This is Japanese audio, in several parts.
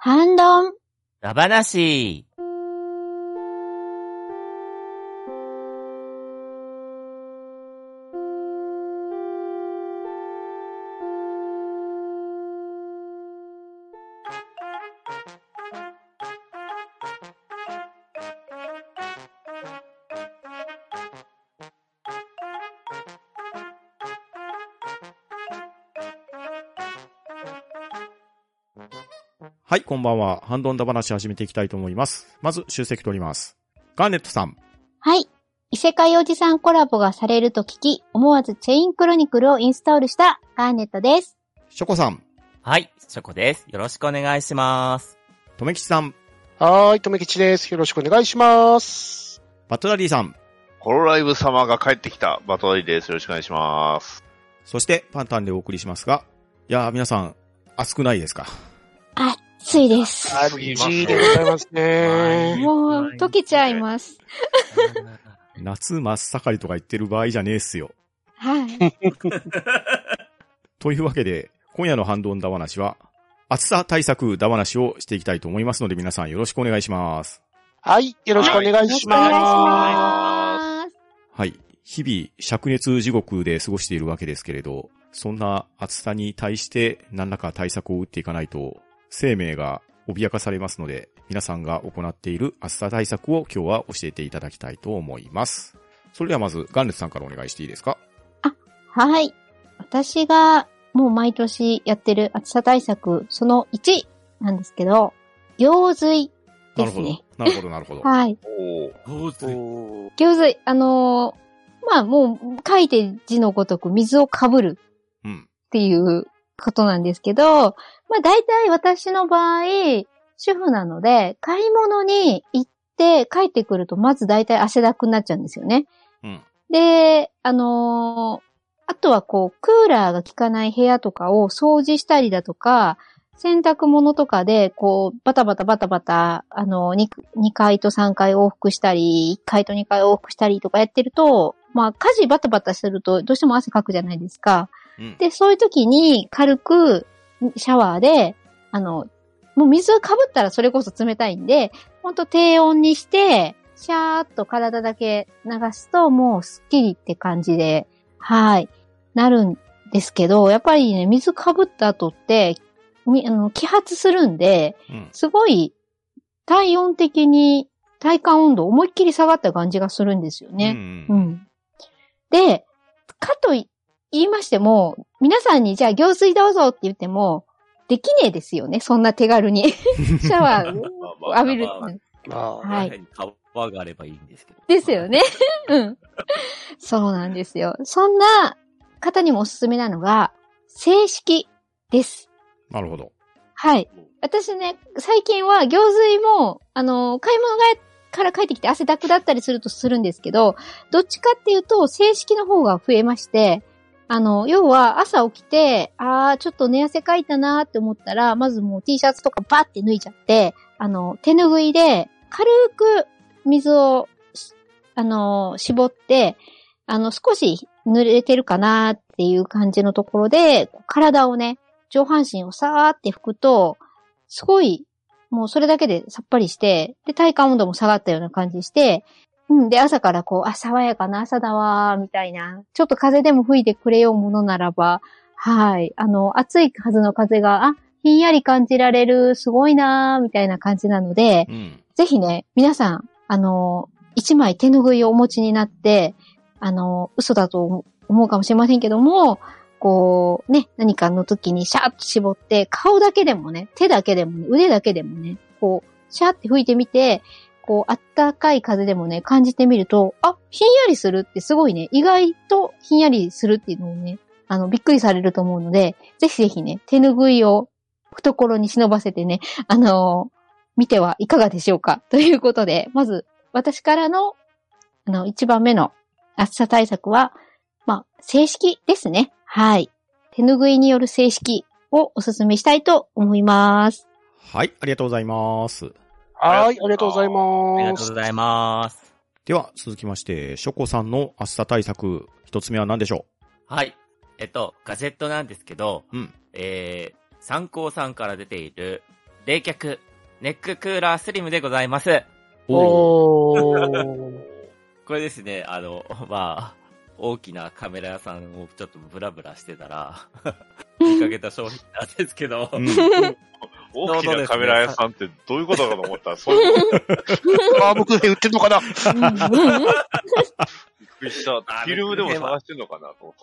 ハンドンダバナシ。 はい、こんばんは。ハンドンダ話始めていきたいと思います。まず、集積取ります。ガーネットさん。 はい。異世界おじさんコラボがされると聞き、思わずチェインクロニクルをインストールしたガーネットです。 ショコさん。 はい、ショコです。よろしくお願いします。 とめきちさん。 はーい、とめきちです。よろしくお願いします。 バトラリーさん。 ホロライブ様が帰ってきたバトラリーです。よろしくお願いします。 そして、パンタンでお送りしますが、いやー皆さん、暑くないですか？ 暑いです。 暑いでございますね。 もう、溶けちゃいます。 夏真っ盛りとか言ってる場合じゃねえっすよ。 はい。 というわけで、今夜のハンドンダ話は、暑さ対策ダ話をしていきたいと思いますので、皆さんよろしくお願いします。 はい、よろしくお願いします。 お願いします。 はい。日々、灼熱地獄で過ごしているわけですけれど、そんな暑さに対して何らか対策を打っていかないと、生命が脅かされますので、皆さんが行っている暑さ対策を今日は教えていただきたいと思います。それではまず、ガンレツさんからお願いしていいですか？ はい。私がもう毎年やってる暑さ対策、その1なんですけど、行水ですね。 なるほど、なるほど。 はい。 どうぞ。 行水、まあもう書いて字のごとく水をかぶるっていうことなんですけど、まあ大体私の場合、主婦なので、買い物に行って帰ってくるとまず大体汗だくになっちゃうんですよね。 うん。 で、あとはこう、クーラーが効かない部屋とかを掃除したりだとか、洗濯物とかで、こう、バタバタ、2階と3階往復したり、1階と2階往復したりとかやってると、まあ、家事バタバタすると、どうしても汗かくじゃないですか。 うん。 で、そういう時に軽くシャワーで、もう水かぶったらそれこそ冷たいんで、ほんと低温にして、シャーっと体だけ流すと、もうスッキリって感じで、はい、なるんですけど、やっぱりね、水かぶった後って、揮発するんで、すごい体温的に体感温度思いっきり下がった感じがするんですよね。で、かと言いましても、皆さんにじゃあ行水どうぞって言っても、できねえですよね。そんな手軽に。シャワーを浴びる。 はい。川があればいいんですけど。 ですよね。うん。そうなんですよ。そんな方にもおすすめなのが、静式です。 なるほど。 はい。私ね、最近は行水も、買い物から帰ってきて汗だくだったりするとするんですけど、どっちかっていうと、静式の方が増えまして、要は朝起きて、ちょっと寝汗かいたなーって思ったら、まずもう T シャツとかバーって脱いじゃって、手拭いで軽く水を、絞って、少し濡れてるかなーっていう感じのところで、体をね、上半身をさーって拭くと、すごい、もうそれだけでさっぱりして、で、体感温度も下がったような感じして、で、朝からこう、爽やかな朝だわー、みたいな。ちょっと風でも吹いてくれようものならば、はい。暑いはずの風が、ひんやり感じられる、すごいなー、みたいな感じなので、ぜひね、皆さん、一枚手拭いをお持ちになって、嘘だと思うかもしれませんけども、こう、ね、何かの時にシャーッと絞って、顔だけでもね、手だけでもね、腕だけでもね、こう、シャーって吹いてみて、こう、あったかい風でもね、感じてみると、ひんやりするってすごいね、意外とひんやりするっていうのをね、びっくりされると思うので、ぜひぜひね、手拭いを懐に忍ばせてね、見てはいかがでしょうかということで、まず、私からの、一番目の暑さ対策は、静式ですね。はい。手拭いによる静式をお勧めしたいと思います。 はい、ありがとうございます。 はい、ありがとうございます。 ありがとうございます。 では、続きまして、ショコさんの暑さ対策、一つ目は何でしょう？はい。ガジェットなんですけど、 うん。 参考さんから出ている、 冷却、ネッククーラースリムでございます。 おー。 これですね、まあ、大きなカメラ屋さんをちょっとブラブラしてたら、見かけた商品なんですけど、 大きなカメラ屋さんってどういうことかと思ったら、そういうこと。 バームクーヘン売ってんのかな。 びっくりした。フィルムでも探してんのかなと思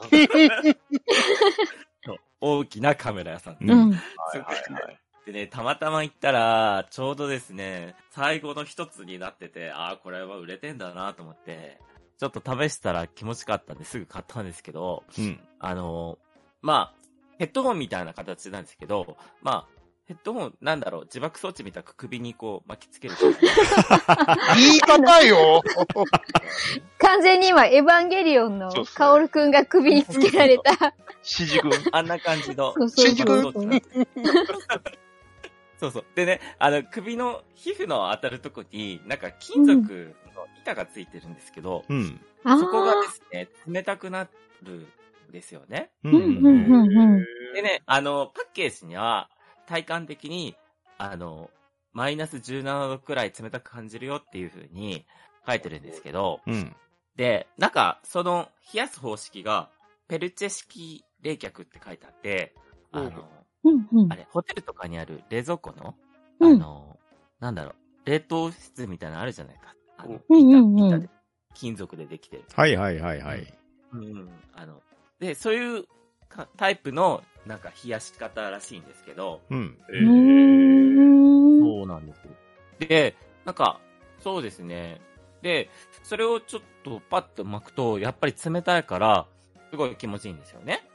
った。 大きなカメラ屋さん。 うん。 はいはいはい。 でね、たまたま行ったら、ちょうどですね、最後の一つになってて、これは売れてんだなと思って、ちょっと試したら気持ちよかったんですぐ買ったんですけど、まあ、ヘッドホンみたいな形なんですけど、まあ、ヘッドホン、自爆装置みたいな首にこう巻きつける。 言い方よ。 完全に今、エヴァンゲリオンのカオルくんが首につけられた。 シジ君。 あんな感じの。 シジ君。 そうそう。でね、首の皮膚の当たるとこに、なんか金属の板がついてるんですけど、そこがですね、冷たくなるんですよね。でね、パッケージには、体感的に、マイナス17度くらい冷たく感じるよっていう風に書いてるんですけど、で、なんか、その、冷やす方式が、ペルチェ式冷却って書いてあって、あれ、ホテルとかにある冷蔵庫の、冷凍室みたいなのあるじゃないか。板で、金属でできてる。 はいはいはいはい。 で、そういうタイプの、なんか冷やし方らしいんですけど。そうなんですよ。で、なんか、そうですね。で、それをちょっとパッと巻くと、やっぱり冷たいから、すごい気持ちいいんですよね。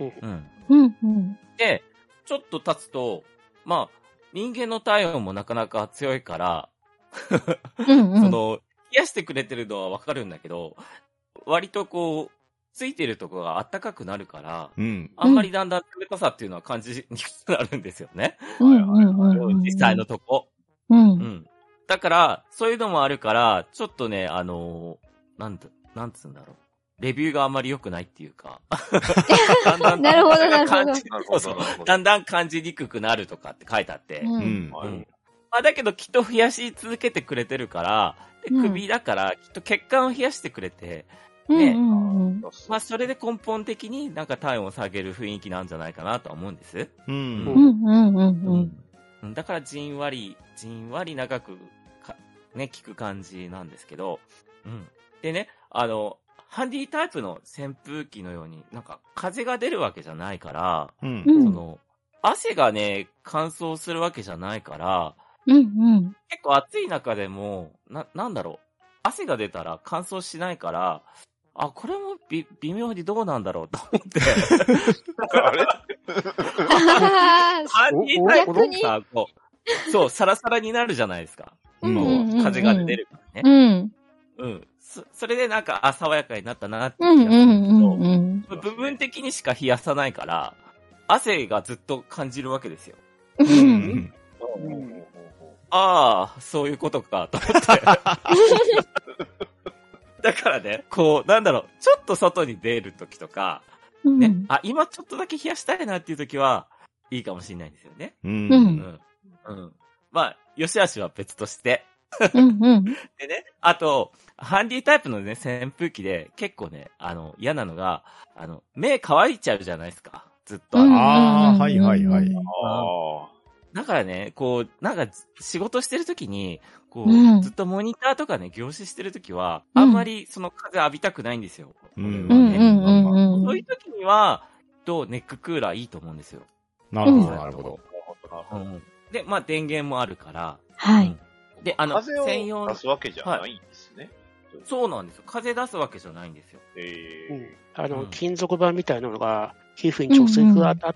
で、ちょっと経つと、まあ、人間の体温もなかなか強いから、冷やしてくれてるのはわかるんだけど、割とこう、ついてるとこが暖かくなるから、あんまりだんだん冷たさっていうのは感じにくくなるんですよね。実際のとこ。だから、そういうのもあるから、ちょっとね、なんつうんだろう。レビューがあんまり良くないっていうか。 なるほど、なるほど。 だんだん感じにくくなるとかって書いてあって。だけどきっと冷やし続けてくれてるから、で首だからきっと血管を冷やしてくれて、まあそれで根本的になんか体温を下げる雰囲気なんじゃないかなとは思うんです。だからじんわり長くね、効く感じなんですけど、でね、ハンディタイプの扇風機のように、なんか風が出るわけじゃないから、汗がね、乾燥するわけじゃないから、結構暑い中でも、汗が出たら乾燥しないから、これも微妙にどうなんだろうと思って。あれハンディタイプさ、そう、サラサラになるじゃないですか。風が出るからね。それでなんか、爽やかになったなって気がするんだけど、部分的にしか冷やさないから、汗がずっと感じるわけですよ。そういうことか、と思って。だからね、こう、ちょっと外に出るときとか、ね、今ちょっとだけ冷やしたいなっていうときは、いいかもしれないんですよね。まあ、良し悪しは別として。でね、あと、ハンディタイプのね、扇風機で結構ね、嫌なのが、目乾いちゃうじゃないですか。ずっと。 はいはいはい。 だからね、こう、なんか仕事してるときに、こう、ずっとモニターとかね、凝視してるときは、あんまりその風浴びたくないんですよ。そういうときには、ネッククーラーいいと思うんですよ。 なるほど、なるほど。 で、まあ電源もあるから。で、 風を出すわけじゃないんですね。 そうなんですよ。風出すわけじゃないんですよ。 金属板みたいなのが皮膚に直接当たって、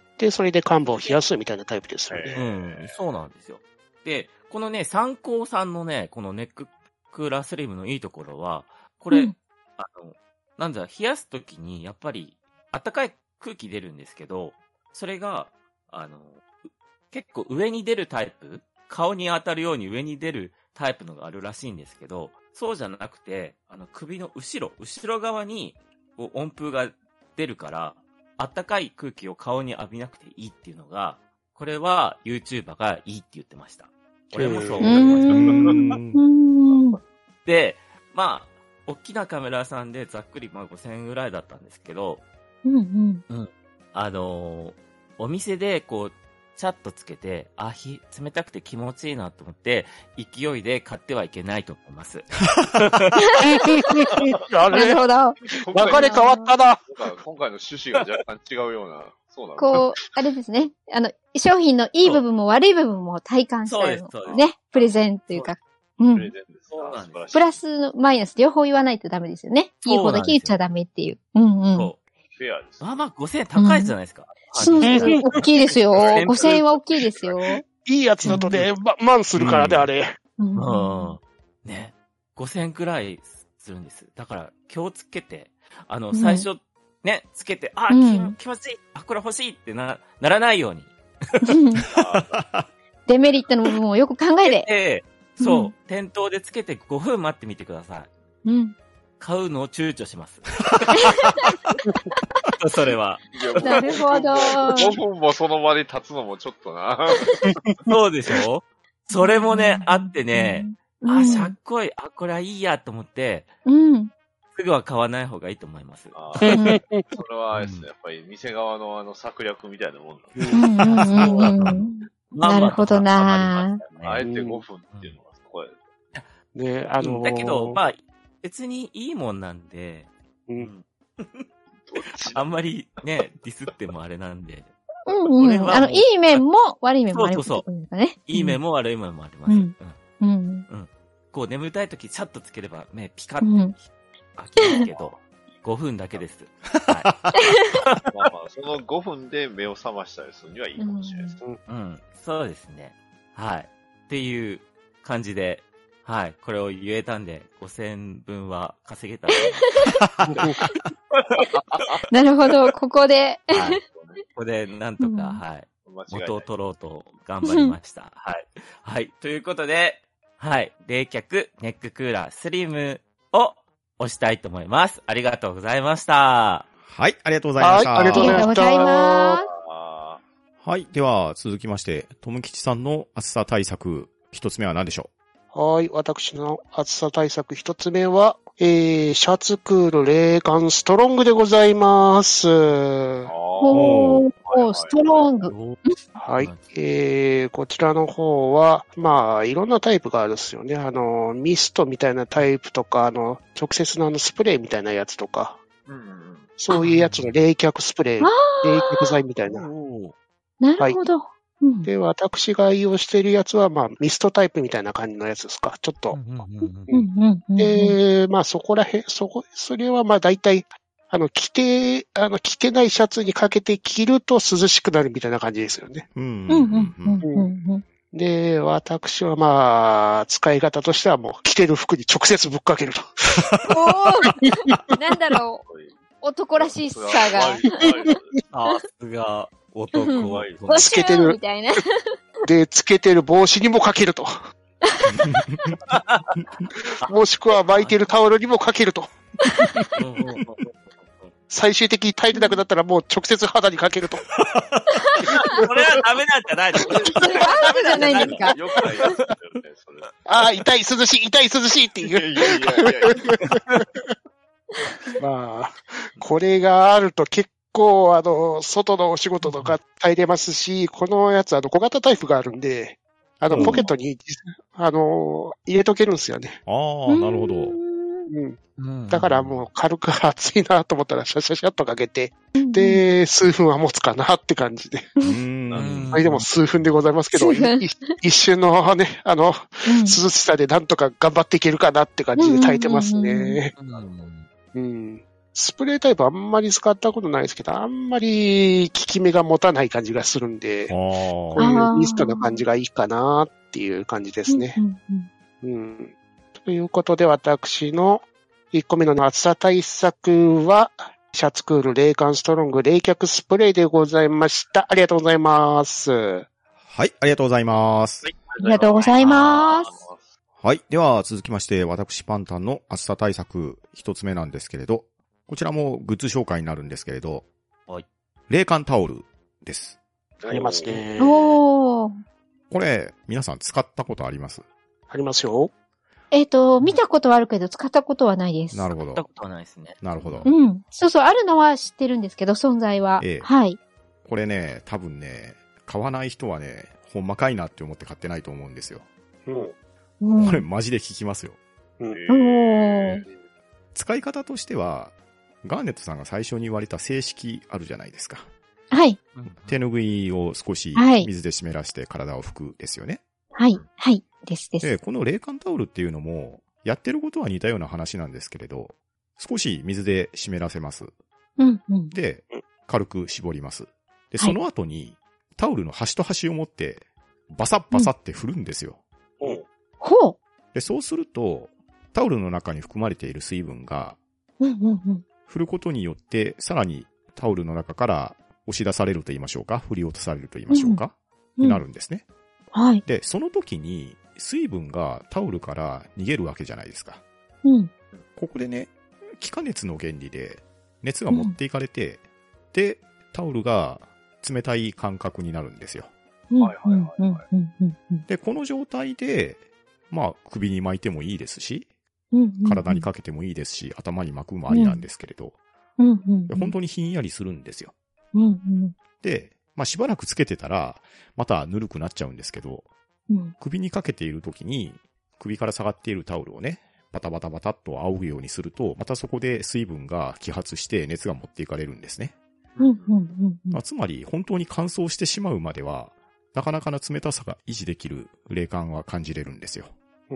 で、それで患部を冷やすみたいなタイプですよね。 そうなんですよ。で、このね、三幸さんのね、このネッククーラースリムのいいところは、これ、冷やすときに、やっぱり、暖かい空気出るんですけど、それが、結構上に出るタイプ、顔に当たるように上に出るタイプのがあるらしいんですけど、そうじゃなくて、首の後ろ側に温風が出るから、暖かい空気を顔に浴びなくていいっていうのが、 これは YouTuber がいいって言ってました。俺もそう思いました。で、まあ、大きなカメラさんでざっくりまあ5000円ぐらいだったんですけど、お店でこう、チャッとつけて、冷たくて気持ちいいなと思って、勢いで買ってはいけないと思います。 なるほど。流れ変わったな。 今回の趣旨が若干違うような、そうなんだ。 こう、あれですね。商品のいい部分も悪い部分も体感したいのね。プレゼンというか。 プレゼンです。 プラス、マイナス両方言わないとダメですよね。いい方だけ言っちゃダメっていう。そう。 フェアです。 まあ5000円高いじゃないですか。 大きいですよ。5000円は大きいですよ。 いいやつだとね、万するからね、あれ。 ね。5000円くらいするんです。だから、今日つけて、最初、ね、つけて、気持ちいい、これ欲しいってならないように。 デメリットの部分をよく考えて。 そう、店頭でつけて5分待ってみてください。買うのを躊躇します。それは。 なるほど。 5分もその場に立つのもちょっとな。 そうでしょ？それもね、あってね、しゃっこい、これはいいやと思って、すぐは買わない方がいいと思います。 それはあれですね、やっぱり店側の策略みたいなもんなんです。 なるほどな。 あえて5分っていうのがそこや。 ね、 だけど、まあ、別にいいもんなんで、あんまりね、ディスってもあれなんで。 いい面も悪い面もありますね。 いい面も悪い面もあります。こう眠たい時チャッとつければ目ピカッと開きますけど、5分だけです。まあその5分で目を覚ましたりするにはいいかもしれないです。 そうですね。はい。っていう感じで、はい。これを言えたんで、5000分は稼げたと思います。 なるほど、ここで。 ここで、なんとか、はい。元を取ろうと頑張りました。はい。はい。ということで、はい。冷却ネッククーラースリムを押したいと思います。ありがとうございました。 はい。ありがとうございました。 ありがとうございます。 はい。では、続きまして、とむきちさんの暑さ対策、一つ目は何でしょう？ はい。私の暑さ対策一つ目は、シャツクール冷感ストロングでございます。 ストロング。 はい。こちらの方は、まあ、いろんなタイプがあるんですよね。ミストみたいなタイプとか、直接のスプレーみたいなやつとか、そういうやつの冷却スプレー、冷却剤みたいな。 なるほど。 で、私が愛用しているやつは、まあ、ミストタイプみたいな感じのやつですか。ちょっと。で、まあ、それはまあ、大体、着てないシャツにかけて着ると涼しくなるみたいな感じですよね。で、私はまあ、使い方としてはもう、着てる服に直接ぶっかけると。 なんだろう。男らしさが。 さすが。男はつけてる。で、つけてる帽子にもかけると。もしくは巻いてるタオルにもかけると。最終的に耐えてなくなったらもう直接肌にかけると。 これはダメなんじゃないの？ ダメじゃないんですか？ よくないやつだよね、それ。 痛い涼しいっていう。まあ、これがあると結構、外のお仕事とか耐えれますし、このやつ、小型タイプがあるんで、ポケットに、入れとけるんですよね。 ああ、なるほど。 だからもう軽く暑いなと思ったらシャシャシャっとかけて、で、数分は持つかなって感じで。でも数分でございますけど、一瞬のね、涼しさでなんとか頑張っていけるかなって感じで耐えてますね。スプレータイプあんまり使ったことないですけど、あんまり効き目が持たない感じがするんで、こういうミストな感じがいいかなっていう感じですね。ということで、私の1個目の暑さ対策は、シャツクール冷感ストロング冷却スプレーでございました。ありがとうございます。 はい、ありがとうございます。 ありがとうございます。 はい。では、続きまして、私パンタンの暑さ対策一つ目なんですけれど、こちらもグッズ紹介になるんですけれど、冷感タオルです。 ありますね。 おー。 これ、皆さん使ったことあります？ ありますよ。 見たことはあるけど、使ったことはないです。 なるほど。 使ったことはないですね。 なるほど。 うん。そうそう、あるのは知ってるんですけど、存在は。はい。 これね、多分ね、買わない人はね、ほんまかいなって思って買ってないと思うんですよ。 うん。 これマジで効きますよ。使い方としては、ガーネットさんが最初に言われた静式あるじゃないですか。 はい。 手ぬぐいを少し水で湿らして体を拭くですよね。 はい。はい。です。 で、この冷感タオルっていうのも、やってることは似たような話なんですけれど、少し水で湿らせます。で、軽く絞ります。で、その後に、タオルの端と端を持って、バサッバサって振るんですよ。 ほう。 で、そうすると、タオルの中に含まれている水分が、振ることによって、さらにタオルの中から押し出されると言いましょうか、振り落とされると言いましょうか、になるんですね。 はい。 で、その時に、水分がタオルから逃げるわけじゃないですか。ここでね、気化熱の原理で、熱が持っていかれて、で、タオルが冷たい感覚になるんですよ。で、この状態で、まあ、首に巻いてもいいですし、体にかけてもいいですし、頭に巻くもありなんですけれど、本当にひんやりするんですよ。で、まあ、しばらくつけてたら、またぬるくなっちゃうんですけど、首にかけている時に、首から下がっているタオルをね、バタバタバタっと仰ぐようにすると、またそこで水分が揮発して熱が持っていかれるんですね。つまり、本当に乾燥してしまうまでは、なかなかの冷たさが維持できる冷感は感じれるんですよ。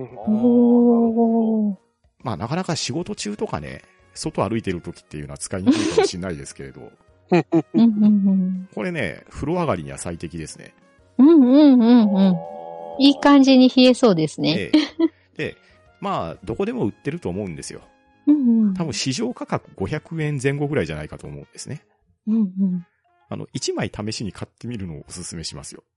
まあ、なかなか仕事中とかね、外歩いてる時っていうのは使いにくいかもしれないですけれど、これね、風呂上がりには最適ですね。 いい感じに冷えそうですね。 で、まあ、どこでも売ってると思うんですよ。多分市場価格500円前後ぐらいじゃないかと思うんですね。1枚試しに買ってみるのをおすすめしますよ。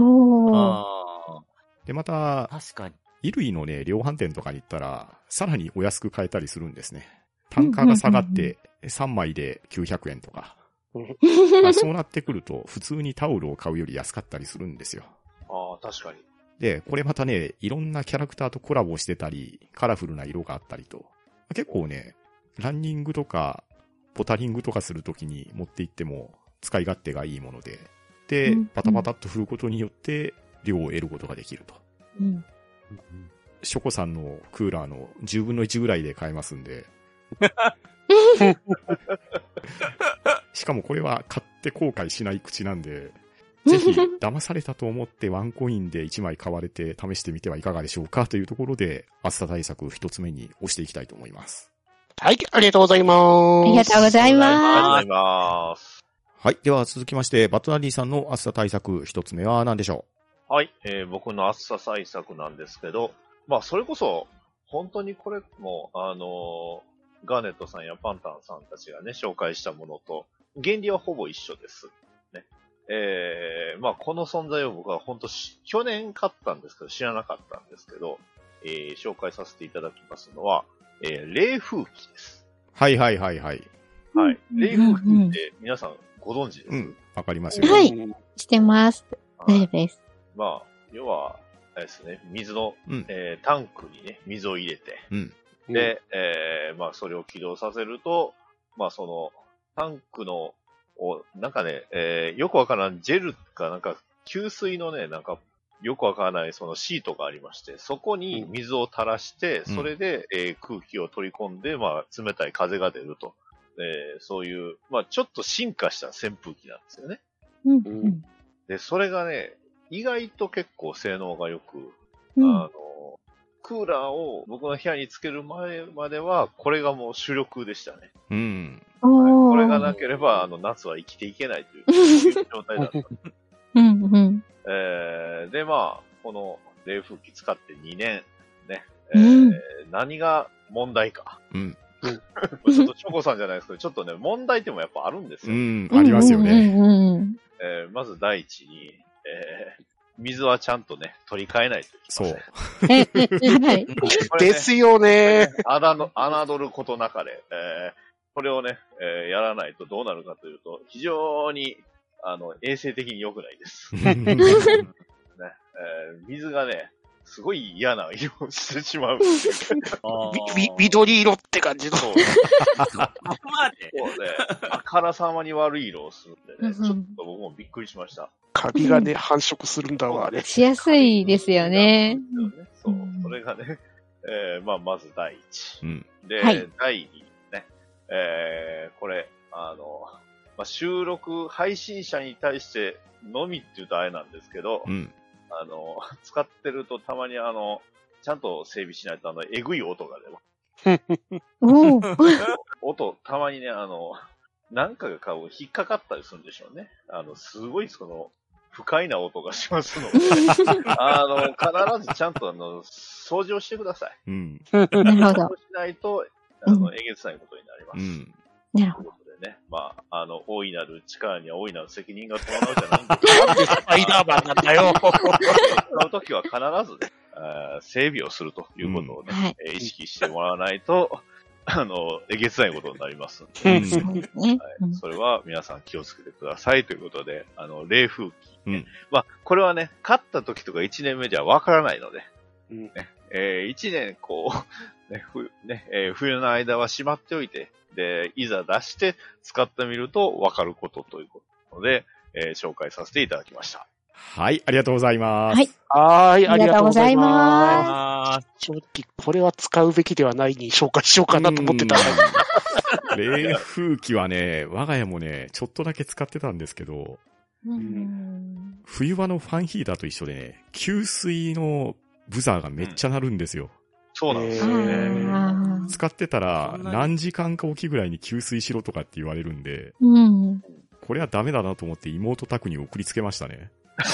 で、また、 確かに。 衣類のね、量販店とかに行ったら、さらにお安く買えたりするんですね。単価が下がって3枚で900円とか。そうなってくると、普通にタオルを買うより安かったりするんですよ。 確かに。 で、これまたね、いろんなキャラクターとコラボしてたり、カラフルな色があったりと、結構ね、ランニングとか、ポタリングとかするときに持って行っても使い勝手がいいもので、で、パタパタっと振ることによって量を得ることができると。ショコさんのクーラーの10分の1ぐらいで買えますんで。しかもこれは買って後悔しない口なんで、ぜひ騙されたと思ってワンコインで1枚買われて試してみてはいかがでしょうかというところで、暑さ対策一つ目に押していきたいと思います。 はい、ありがとうございます。 ありがとうございます。 はい。では続きまして、バットナリーさんの暑さ対策一つ目は何でしょう？はい。僕の暑さ対策なんですけど、まあ、それこそ、本当にこれも、ガーネットさんやパンタンさんたちがね、紹介したものと、原理はほぼ一緒です。ね。まあ、この存在を僕は本当去年買ったんですけど、知らなかったんですけど、紹介させていただきますのは、冷風機です。 はいはいはいはい。 はい。冷風機って皆さんご存知です？ わかりますよ。 はい。してます。大丈夫です。 まあ、要は、あれですね、水の、タンクにね、水を入れて、で、まあ、それを起動させると、まあ、その、タンクの、なんかね、よくわからんジェルかなんか、給水のね、なんか、よくわからないそのシートがありまして、そこに水を垂らして、それで、空気を取り込んで、まあ、冷たい風が出ると。そういう、まあ、ちょっと進化した扇風機なんですよね。で、それがね、意外と結構性能が良く、クーラーを僕の部屋につける前までは、これがもう主力でしたね。これがなければ、夏は生きていけないという状態だった。で、まあ、この冷風機使って2年、ね、何が問題か。ちょっとチョコさんじゃないですけど、ちょっとね、問題点もやっぱあるんですよ。 ありますよね。 まず第一に、水はちゃんとね、取り替えないといけません。 そう。 はい。 ですよね。 侮ることなかれ、これをね、やらないとどうなるかというと、非常に、 衛生的に良くないです。水がね、すごい嫌な色をしてしまう。 緑色って感じの。そうね。 あからさまに悪い色をするんでね、ちょっと僕もびっくりしました。カビがね、繁殖するんだわね。 しやすいですよね。 そう、それがね、まず第一。で、第二ね、これ、収録配信者に対してのみって言うとあれなんですけど、使ってるとたまにちゃんと整備しないとえぐい音が出ます。音、たまにね、なんかが引っかかったりするんでしょうね。すごい不快な音がしますので、必ずちゃんと掃除をしてください。 なるほど。 掃除しないと、えげつないことになります。 なるほど。 ね、大いなる力には大いなる責任が伴うじゃないんですか。 なんでスパイダーマンなんだよ。 使うときは必ずね、整備をするということをね、意識してもらわないと、えげつないことになりますので、それは皆さん気をつけてくださいということで、冷風機、これはね、買った時とか1年目じゃわからないので、1年冬の間はしまっておいて、で、いざ出して使ってみるとわかることということで、紹介させていただきました。 はい、ありがとうございます。 ありがとうございます。正直、これは使うべきではないに紹介しようかなと思ってた。 冷風機はね、我が家もね、ちょっとだけ使ってたんですけど、冬場のファンヒーターと一緒でね、給水のブザーがめっちゃ鳴るんですよ。 そうなんですよね。 使ってたら何時間かおきぐらいに給水しろとかって言われるんで、これはダメだなと思って妹宅に送りつけましたね。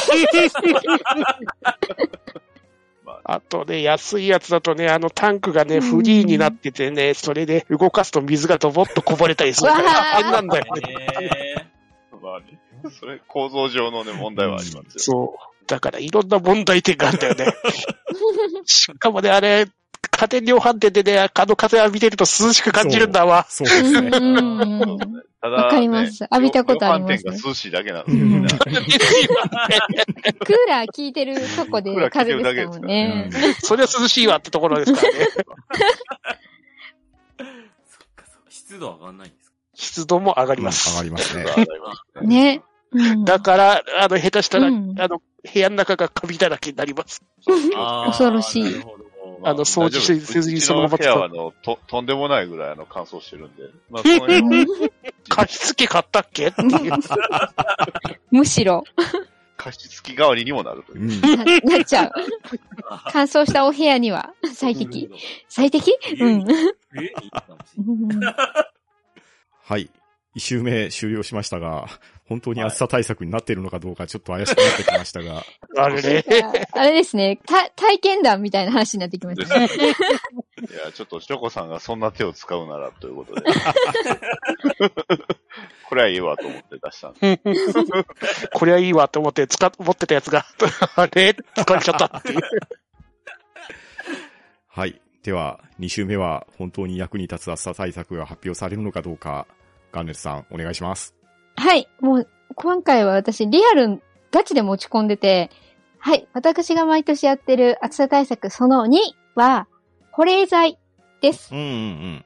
あとね、安いやつだとね、タンクがね、フリーになっててね、それで動かすと水がドボッとこぼれたりするから大変なんだよね。 それ構造上のね、問題はありますよ。 そう。だからいろんな問題点があるんだよね。しかもね、あれ、家電量販店でね、風浴びてると涼しく感じるんだわ。 そうですね。 ただ、 わかります。浴びたことあります、 量販店が涼しいだけなんですよね。 クーラー効いてるとこで風ですからもんね。 それは涼しいわってところですからね。 そっか、湿度上がんないんですか？ 湿度も上がります。 上がりますね。 ね。 だから、下手したら、部屋の中がカビだらけになります。 恐ろしい。 掃除せずにそのまま使う。部屋はとんでもないぐらい乾燥してるんで。まあ、その辺加湿器買ったっけっていう。 むしろ。 加湿器代わりにもなるという。 なっちゃう。乾燥したお部屋には最適。最適？ はい。一周目終了しましたが、本当に暑さ対策になっているのかどうかちょっと怪しくなってきましたが。 あれですね。体験談みたいな話になってきましたね。いや、ちょっとショコさんがそんな手を使うならということで。これはいいわと思って出したんで。 これはいいわと思って持ってたやつが、あれ使っちゃったっていう。 はい。では、2週目は本当に役に立つ暑さ対策が発表されるのかどうか、ガンネルさんお願いします。 はい。もう、今回は私、リアル、ガチで持ち込んでて、はい。私が毎年やってる暑さ対策その2は、保冷剤です。はい。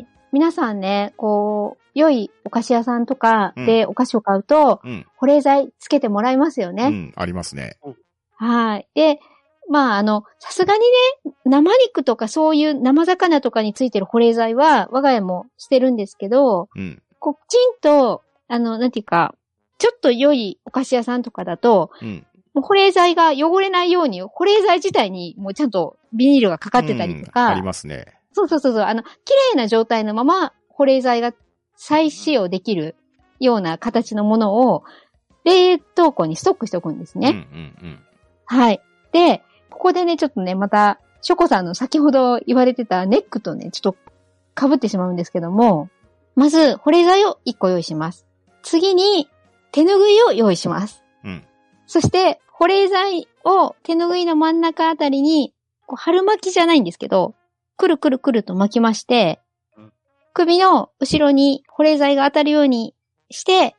皆さんね、良いお菓子屋さんとかでお菓子を買うと、保冷剤つけてもらいますよね。 ありますね。 はい。で、さすがにね、生肉とかそういう生魚とかについてる保冷剤は、我が家もしてるんですけど、きちんと、なんていうか、ちょっと良いお菓子屋さんとかだと、もう保冷剤が汚れないように、保冷剤自体にもうちゃんとビニールがかかってたりとか。 ありますね。 そう。綺麗な状態のまま保冷剤が再使用できるような形のものを、冷凍庫にストックしておくんですね。はい。で、ここでね、ちょっとね、また、ショコさんの先ほど言われてたネックとね、ちょっと被ってしまうんですけども、まず、保冷剤を1個用意します。次に、手ぬぐいを用意します。そして、保冷剤を手ぬぐいの真ん中あたりに、春巻きじゃないんですけど、くるくるくると巻きまして、首の後ろに保冷剤が当たるようにして、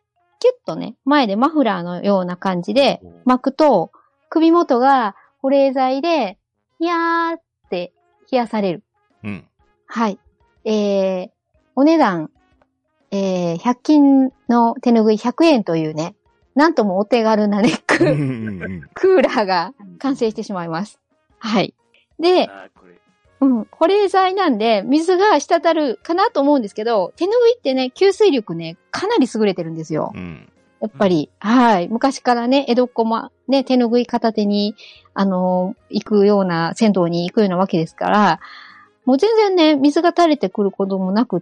キュッとね、前でマフラーのような感じで巻くと、首元が保冷剤で、ヒヤーって冷やされる。 うん。 はい。お値段、100均の手ぬぐい100円というね、なんともお手軽なネック、クーラーが完成してしまいます。はい。で、保冷剤なんで、水が滴るかなと思うんですけど、手ぬぐいってね、吸水力ね、かなり優れてるんですよ。やっぱり、はい。昔からね、江戸っ子もね、手ぬぐい片手に、行くような、銭湯に行くようなわけですから、もう全然ね、水が垂れてくることもなくって、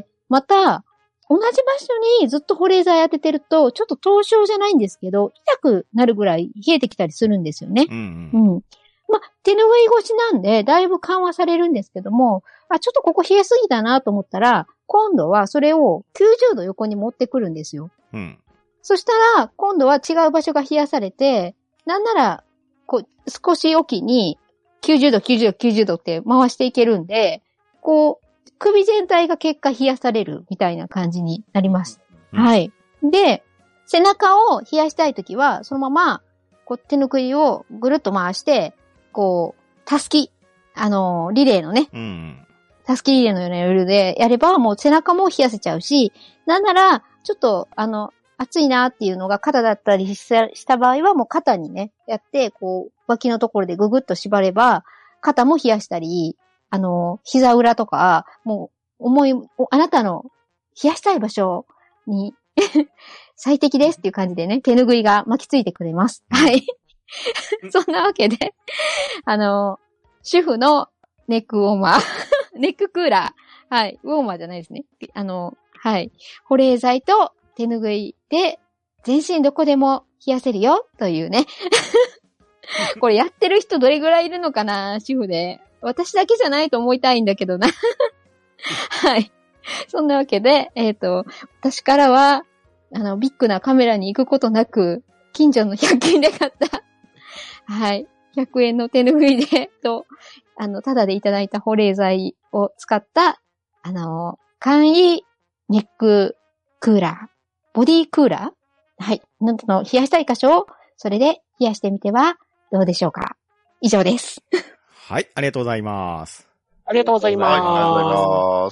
また、同じ場所にずっと保冷剤当ててると、ちょっと凍傷じゃないんですけど、痛くなるぐらい冷えてきたりするんですよね。まあ、手ぬぐい越しなんで、だいぶ緩和されるんですけども、ちょっとここ冷えすぎたなと思ったら、今度はそれを90度横に持ってくるんですよ。そしたら、今度は違う場所が冷やされて、なんなら、少しおきに90度、90度、90度って回していけるんで、首全体が結果冷やされるみたいな感じになります。はい。で、背中を冷やしたいときは、そのまま、手ぬぐいをぐるっと回して、たすき、リレーのね、たすきリレーのようなルールでやれば、もう背中も冷やせちゃうし、なんなら、ちょっと、暑いなっていうのが肩だったりした場合は、もう肩にね、やって、脇のところでぐぐっと縛れば、肩も冷やしたり、膝裏とか、もう、あなたの冷やしたい場所に最適ですっていう感じでね、手ぬぐいが巻きついてくれます。はい。そんなわけで、主婦のネックウォーマー、ネッククーラー、はい、ウォーマーじゃないですね。はい、保冷剤と手ぬぐいで、全身どこでも冷やせるよ、というね。これやってる人どれぐらいいるのかな、主婦で。私だけじゃないと思いたいんだけどな。はい。そんなわけで、私からは、ビッグなカメラに行くことなく、近所の100均で買った、はい。100円の手ぬぐいで、ただでいただいた保冷剤を使った、簡易ネッククーラー、ボディクーラー、はい。なんとの冷やしたい箇所を、それで冷やしてみてはどうでしょうか。以上です。 はい、ありがとうございます。 ありがとうございます。ありがとうございます。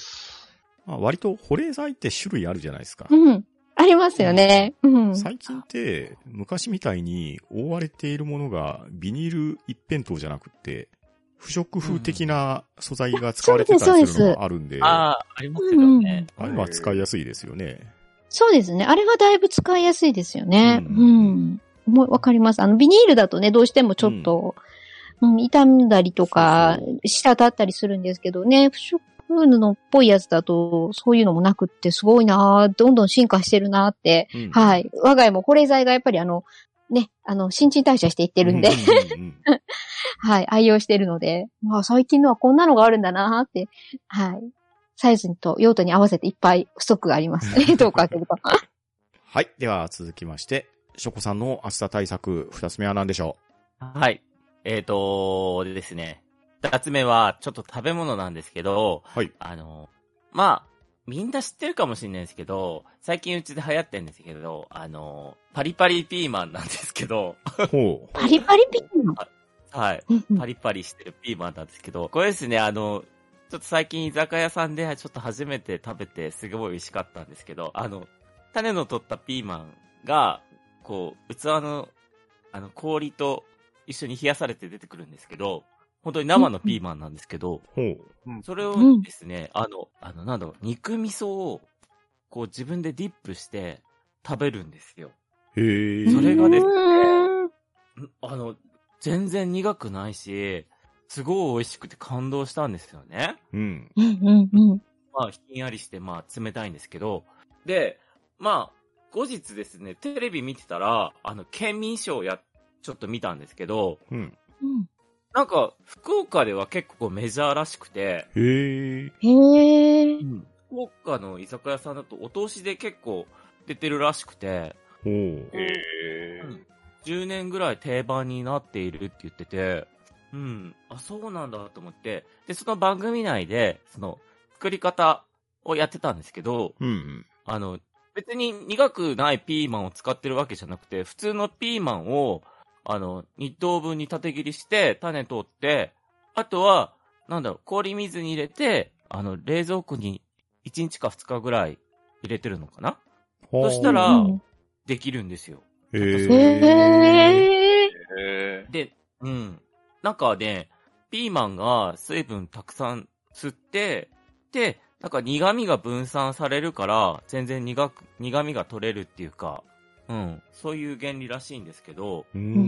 割と保冷剤って種類あるじゃないですか。 ありますよね。 最近って昔みたいに覆われているものがビニール一辺倒じゃなくて、不織布的な素材が使われてたりするのがあるんで。 ありますよね。 あれは使いやすいですよね。 そうですね。あれはだいぶ使いやすいですよね。わかります。ビニールだとね、どうしてもちょっと、傷んだりとか、滴ったりするんですけどね、不織布っぽいやつだと、そういうのもなくってすごいなぁ、どんどん進化してるなって、はい。我が家も保冷剤がやっぱり新陳代謝していってるんで、はい、愛用してるので、最近のはこんなのがあるんだなぁって、はい。サイズと用途に合わせていっぱいストックがありますね。どうかけると。 はい。では続きまして、ショコさんの暑さ対策、二つ目は何でしょう？はい。ですね。二つ目は、ちょっと食べ物なんですけど、 はい。 みんな知ってるかもしれないですけど、最近うちで流行ってるんですけど、パリパリピーマンなんですけど。 ほう。 パリパリピーマンはい。パリパリしてるピーマンなんですけど、これですね、ちょっと最近居酒屋さんでちょっと初めて食べてすごい美味しかったんですけど、種の取ったピーマンが、器の、氷と一緒に冷やされて出てくるんですけど、本当に生のピーマンなんですけど、それをですね、肉味噌を、自分でディップして食べるんですよ。 へー。 それがですね、全然苦くないし、すごい美味しくて感動したんですよね。ひんやりして、冷たいんですけど、で、後日ですね、テレビ見てたら、県民賞ちょっと見たんですけど、なんか、福岡では結構メジャーらしくて、福岡の居酒屋さんだとお通しで結構出てるらしくて、10年ぐらい定番になっているって言ってて、そうなんだと思って、で、その番組内で、作り方をやってたんですけど、 別に苦くないピーマンを使ってるわけじゃなくて、普通のピーマンを、2等分に縦切りして、種取って、あとは、氷水に入れて、冷蔵庫に1日か2日ぐらい入れてるのかな？そしたら、できるんですよ。 へー。で、なんかね、ピーマンが水分たくさん吸って、で、なんか苦味が分散されるから、全然苦味が取れるっていうか、そういう原理らしいんですけど、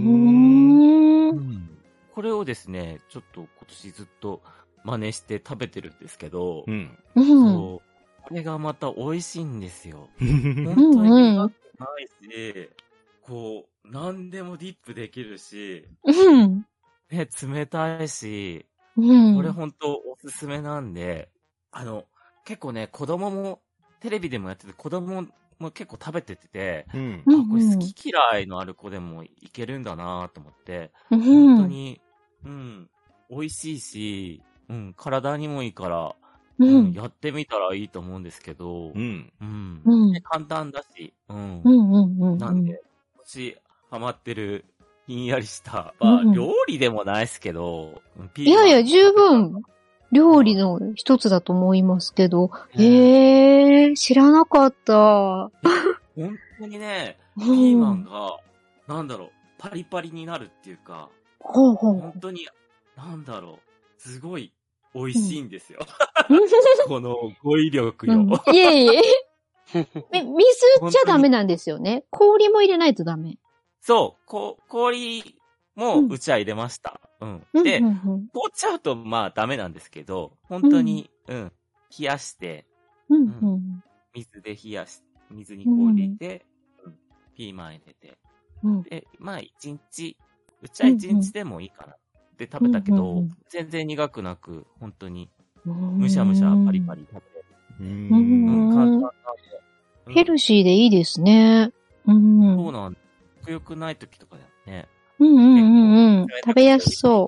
これをですね、ちょっと今年ずっと真似して食べてるんですけど、そう、これがまた美味しいんですよ。本当に苦くないし、こう、何でもディップできるし、ね、冷たいし、これ本当おすすめなんで、結構ね、子供も、テレビでもやってて、子供も結構食べてて、これ好き嫌いのある子でもいけるんだなと思って、本当に、美味しいし、体にもいいから、やってみたらいいと思うんですけど、簡単だし、なんで、もしハマってるひんやりした、料理でもないですけど、 いやいや、十分料理の一つだと思いますけど、知らなかった。 本当にね、ピーマンが、パリパリになるっていうか、本当に、すごい美味しいんですよ。この語彙力よ。 いえいえ。水じゃダメなんですよね。氷も入れないとダメ。 そう、氷もうちは入れました。で、凍っちゃうとダメなんですけど、本当に、冷やして、水に氷入れて、ピーマン入れて、で、1日、うちは1日でもいいかなって食べたけど、全然苦くなく、本当に、むしゃむしゃパリパリ食べれる。簡単なんで。 ヘルシーでいいですね。 そうなんだ。食欲ない時とかだよね。 食べやすそう。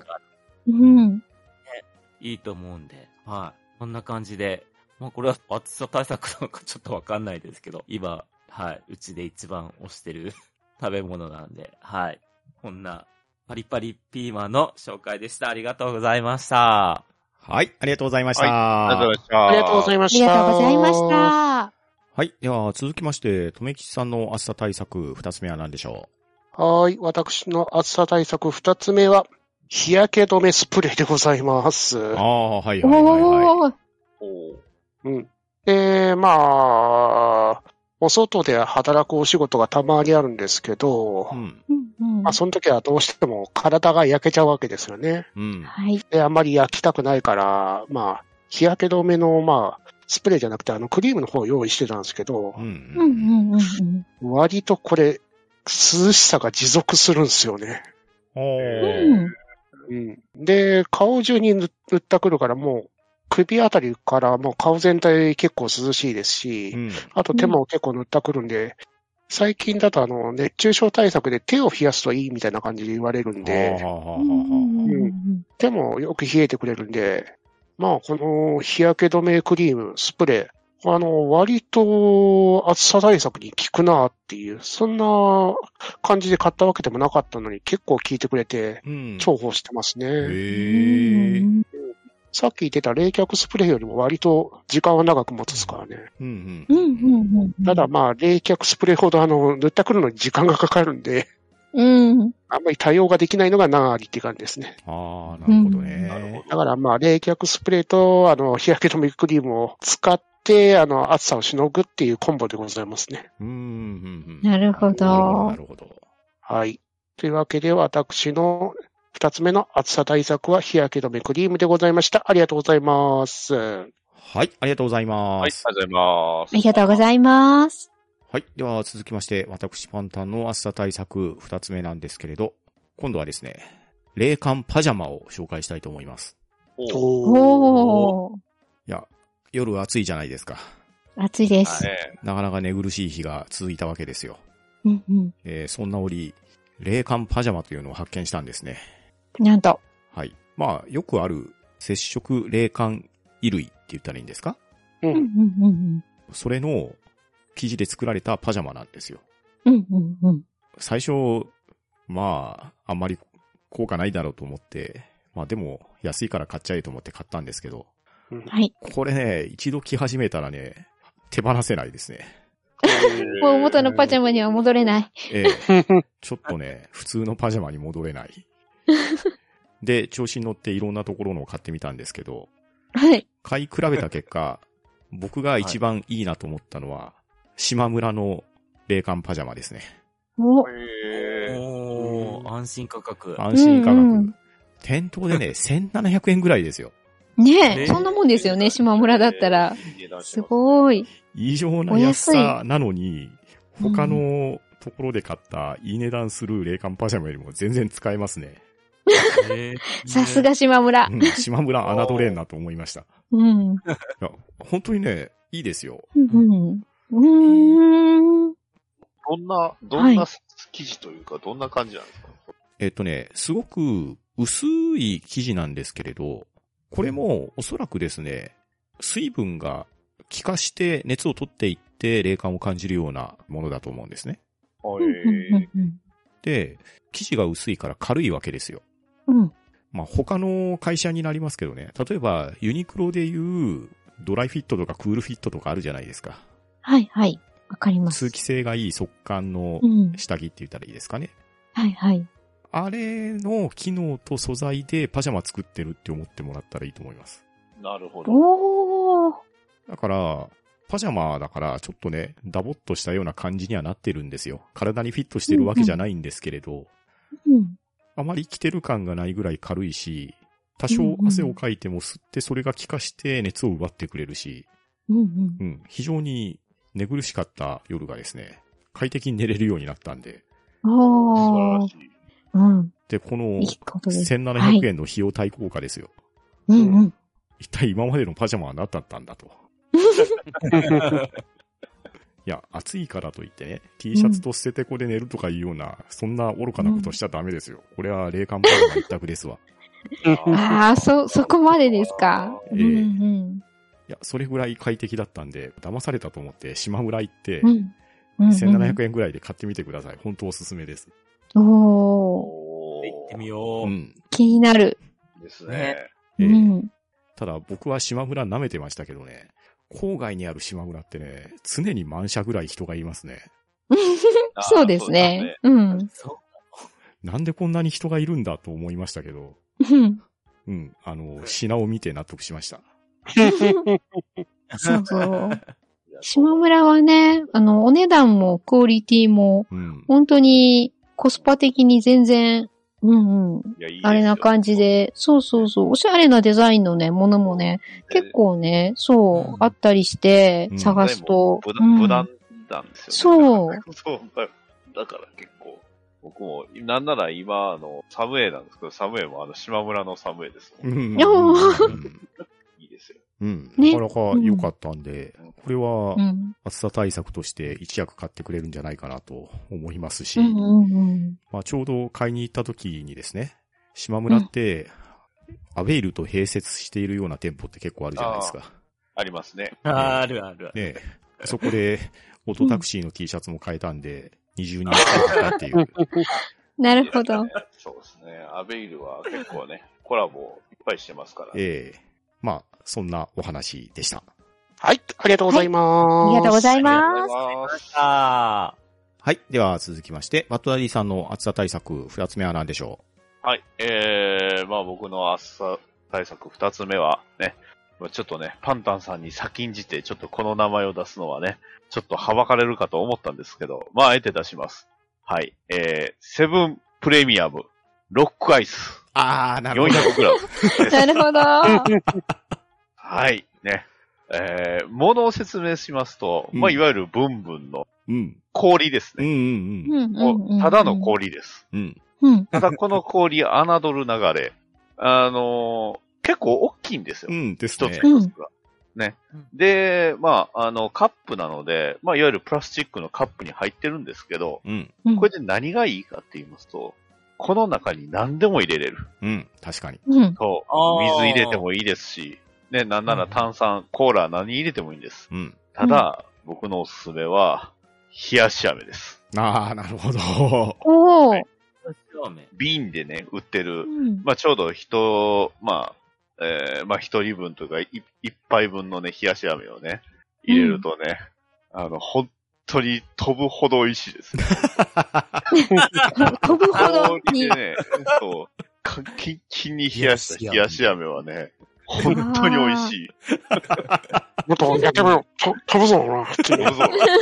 いいと思うんで、はい。こんな感じで、これは暑さ対策なのかちょっとわかんないですけど、今、うちで一番推してる食べ物なんで、はい。こんなパリパリピーマンの紹介でした。ありがとうございました。 はい、ありがとうございました。 ありがとうございました。 ありがとうございました。 はい。では、続きまして、とめきちさんの暑さ対策、二つ目は何でしょう？はい。私の暑さ対策二つ目は、日焼け止めスプレーでございます。 はい。 お外で働くお仕事がたまにあるんですけど、その時はどうしても体が焼けちゃうわけですよね。で、あんまり焼きたくないから、日焼け止めの、スプレーじゃなくてクリームの方を用意してたんですけど、割とこれ、涼しさが持続するんですよね。で、顔中に塗ったくるからもう、首あたりからもう顔全体結構涼しいですし、あと手も結構塗ったくるんで、最近だと熱中症対策で手を冷やすといいみたいな感じで言われるんで、手もよく冷えてくれるんで、この日焼け止めクリーム、スプレー、割と暑さ対策に効くなっていう、そんな感じで買ったわけでもなかったのに結構効いてくれて、重宝してますね。さっき言ってた冷却スプレーよりも割と時間は長く持つからね。ただ冷却スプレーほど塗ったくるのに時間がかかるんで、あんまり対応ができないのが何ありっていう感じですね。 なるほどね。 だから冷却スプレーと日焼け止めクリームを使って暑さをしのぐっていうコンボでございますね。 なるほど。 はい。というわけで私の二つ目の暑さ対策は日焼け止めクリームでございました。ありがとうございます。 はい、ありがとうございます。 はい、ありがとうございます。 ありがとうございます。 はい。では続きまして、私パンタンの暑さ対策二つ目なんですけれど、今度はですね、冷感パジャマを紹介したいと思います。 おー。 いや、夜暑いじゃないですか。 暑いです。 なかなか寝苦しい日が続いたわけですよ。そんな折、冷感パジャマというのを発見したんですね。 なんと。 はい。よくある接触冷感衣類って言ったらいいんですか？それの生地で作られたパジャマなんですよ。最初、まあ、あんまり効果ないだろうと思って、まあでも安いから買っちゃえと思って買ったんですけど、 はい。 これね、一度着始めたらね、手放せないですね。 もう元のパジャマには戻れない。 ちょっとね、普通のパジャマに戻れない。で、調子に乗っていろんなところのを買ってみたんですけど、 はい。 買い比べた結果、僕が一番いいなと思ったのは、島村の冷感パジャマですね。 安心価格。 安心価格。店頭でね、1700円ぐらいですよ。 ねえ、そんなもんですよね、島村だったら。すごい。 異常な安さなのに、他のところで買ったいい値段する冷感パジャマよりも全然使えますね。 さすが島村。 島村侮れんなと思いました。いや本当にね、いいですよ。 どんな生地というか、どんな感じなんですか？ すごく薄い生地なんですけれど、これもおそらくですね、水分が気化して熱を取っていって冷感を感じるようなものだと思うんですね。で、生地が薄いから軽いわけですよ。まあ他の会社になりますけどね、例えばユニクロでいうドライフィットとかクールフィットとかあるじゃないですか。 はいはい。わかります。 通気性がいい速乾の下着って言ったらいいですかね。 はいはい。 あれの機能と素材でパジャマ作ってるって思ってもらったらいいと思います。 なるほど。 だから、パジャマだからちょっとね、ダボっとしたような感じにはなってるんですよ。体にフィットしてるわけじゃないんですけれど、あまり着てる感がないぐらい軽いし、多少汗をかいても吸ってそれが気化して熱を奪ってくれるし、非常に寝苦しかった夜がですね、快適に寝れるようになったんで。 素晴らしい。 で、この1700円の費用対効果ですよ。一体今までのパジャマは何だったんだと。いや、暑いからといってね、T シャツと捨ててこで寝るとかいうような、そんな愚かなことしちゃダメですよ。これは冷感パジャマ一択ですわ。 ああ、そこまでですか。 いや、それぐらい快適だったんで、騙されたと思って島村行って、1700円ぐらいで買ってみてください。本当おすすめです。 行ってみよう。 気になる。 ですね。 ただ僕は島村舐めてましたけどね、郊外にある島村ってね、常に満車ぐらい人がいますね。 そうですね。 なんでこんなに人がいるんだと思いましたけど、品を見て納得しました。 そうそう。島村はね、お値段もクオリティも、本当にコスパ的に全然、あれな感じで、そう、おしゃれなデザインのね、ものもね、結構ね、あったりして、探すと。 無難なんですよね。 そう。 だから結構、僕も、なんなら今、サムエイなんですけど、サムエイも島村のサムエイですもん。いいですよ。 なかなか良かったんで、これは暑さ対策として一役買ってくれるんじゃないかなと思いますし、まあちょうど買いに行った時にですね、島村って、アベイルと併設しているような店舗って結構あるじゃないですか。 ありますね。 あるある。 ね、そこでオートタクシーの T シャツも買えたんで、20人買ったっていう。 なるほど。 そうですね。アベイルは結構ね、コラボいっぱいしてますから。 まあ、そんなお話でした。 はい、ありがとうございます。 ありがとうございます。 はい。では続きまして、バットダディさんの暑さ対策、二つ目は何でしょう？はい。まあ僕の暑さ対策二つ目はね、ちょっとね、パンタンさんに先んじて、ちょっとこの名前を出すのはね、ちょっとはばかれるかと思ったんですけど、まあ、あえて出します。はい。セブンプレミアム、ロックアイス。 なるほど。 400g。 なるほど。 はい。ね。ものを説明しますと、まあ、いわゆるブンブンの氷ですね。ただの氷です。ただこの氷、侮る流れ。結構大きいんですよ。 ですね。 一つ一つが。ね。で、まあ、カップなので、まあ、いわゆるプラスチックのカップに入ってるんですけど、これで何がいいかって言いますと、この中に何でも入れれる。 確かに。 そう。水入れてもいいですし、ね、なんなら炭酸、コーラ何入れてもいいんです。ただ、 僕のおすすめは、冷やし飴です。 ああ、なるほど。 おー。 瓶でね、売ってる、まあちょうど一人分というか、一杯分のね、冷やし飴をね、入れるとね、本当に飛ぶほど美味しいですね。 飛ぶほどに。 ね、そう、キンキンに冷やした冷やし飴はね、本当に美味しい。 もっとやってみよう。飛ぶぞ、ほら。飛ぶぞ。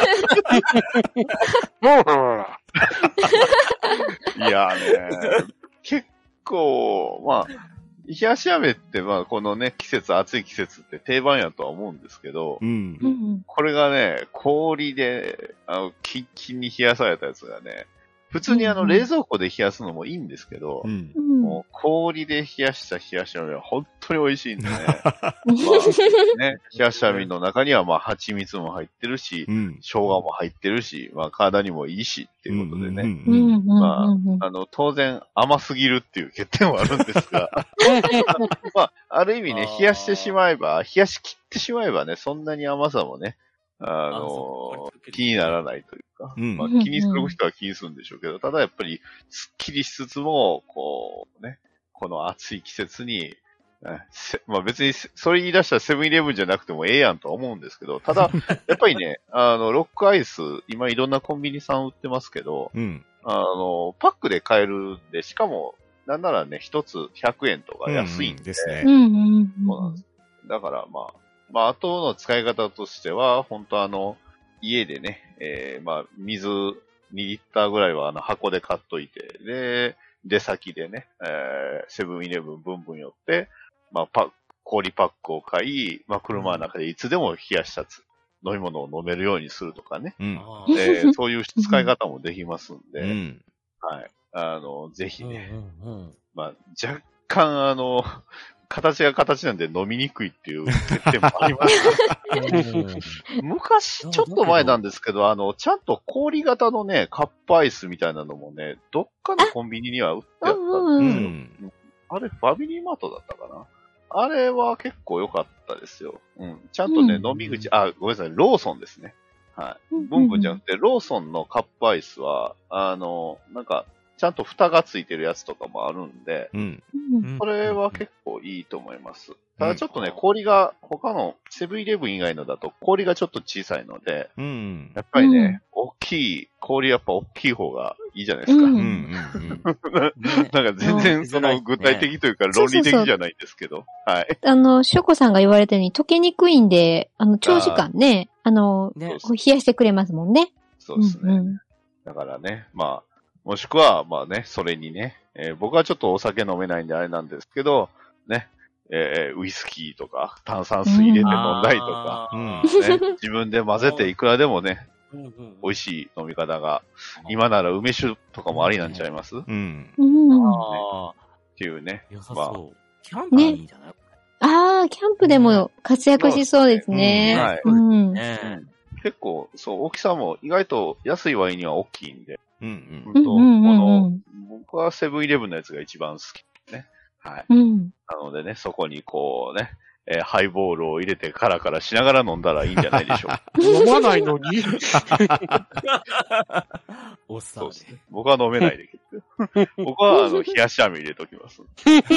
いやね、結構、まあ、冷やし飴って、まあ、このね、暑い季節って定番やとは思うんですけど、これがね、氷で、キンキンに冷やされたやつがね、普通に冷蔵庫で冷やすのもいいんですけど、もう氷で冷やした冷やし飴は本当に美味しいんでね。ね、冷やし飴の中にはまあ蜂蜜も入ってるし、生姜も入ってるし、まあ体にもいいしっていうことでね。まあ、当然甘すぎるっていう欠点はあるんですが、まあ、ある意味ね、冷やし切ってしまえばね、そんなに甘さもね、気にならないというか、まあ、気にする人は気にするんでしょうけど、ただやっぱり、スッキリしつつも、こうね、この暑い季節に、まあ別にそれ言い出したらセブンイレブンじゃなくてもええやんとは思うんですけど、ただ、やっぱりね、ロックアイス、今いろんなコンビニさん売ってますけど、パックで買えるんで、しかも、なんならね、一つ100円とか安いんですね。だからまあ、あとの使い方としては、本当家でね、まあ、水2リッターぐらいは箱で買っといて、で、出先でね、セブンイレブンブンブン寄って、まあ、氷パックを買い、まあ、車の中でいつでも冷やした飲み物を飲めるようにするとかね。そういう使い方もできますんで、はい。ぜひね、まあ、若干形が形なんで飲みにくいっていう欠点もあります昔、ちょっと前なんですけど、ちゃんと氷型のね、カップアイスみたいなのもね、どっかのコンビニには売ってあったんですよ。あれ、ファミリーマートだったかな。あれは結構良かったですよ。ちゃんとね、飲み口、ごめんなさい、ローソンですね。はい。ブンブンじゃなくて、ローソンのカップアイスは、なんか、ちゃんと蓋がついてるやつとかもあるんで、それは結構いいと思います。ただちょっとね、氷が、他のセブンイレブン以外のだと氷がちょっと小さいので、やっぱりね、氷やっぱ大きい方がいいじゃないですか。なんか全然その具体的というか論理的じゃないんですけど、はい。 ショコさんが言われたように溶けにくいんで、長時間ね、冷やしてくれますもんね。 そうですね。だからね、まあ、もしくは、まあね、それにね、僕はちょっとお酒飲めないんであれなんですけど、ね、ウイスキーとか炭酸水入れて飲んだりとか、ね、自分で混ぜていくらでもね、美味しい飲み方が、今なら梅酒とかもありなんちゃいます？っていうね。 まあ、キャンプいいんじゃない？ キャンプでも活躍しそうですね。 はい。結構、そう、大きさも意外と安いワインには大きいんで、僕はセブンイレブンのやつが一番好きですね。はい。なのでね、そこにこうね、ハイボールを入れてカラカラしながら飲んだらいいんじゃないでしょうか。 飲まないのにおっさん。 僕は飲めないで。僕は冷やし飴入れときます。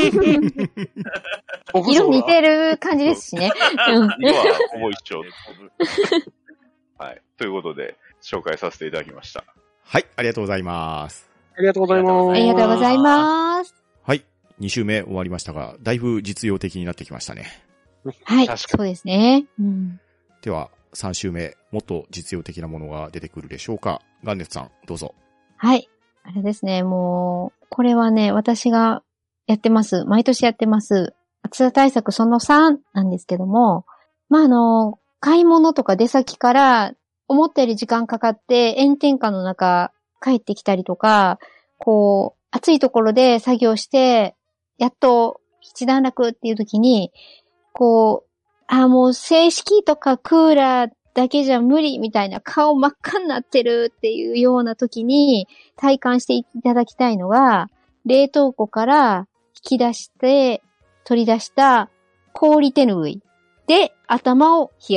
色似てる感じですしね。 色はほぼ一緒。はい。ということで、紹介させていただきました。 はい、ありがとうございます。 ありがとうございます。 ありがとうございます。 はい、2週目終わりましたが、だいぶ実用的になってきましたね。 はい、そうですね。 では、3週目、もっと実用的なものが出てくるでしょうか。ガンネツさん、どうぞ。 はい。あれですね、もう、これはね、私がやってます。毎年やってます。暑さ対策その3なんですけども、まあ、買い物とか出先から思ったより時間かかって炎天下の中帰ってきたりとか、こう、暑いところで作業して、やっと一段落っていう時に、こう、もう静式とかクーラーだけじゃ無理みたいな顔真っ赤になってるっていうような時に体感していただきたいのが、冷凍庫から引き出して取り出した氷手ぬぐいで頭を冷やす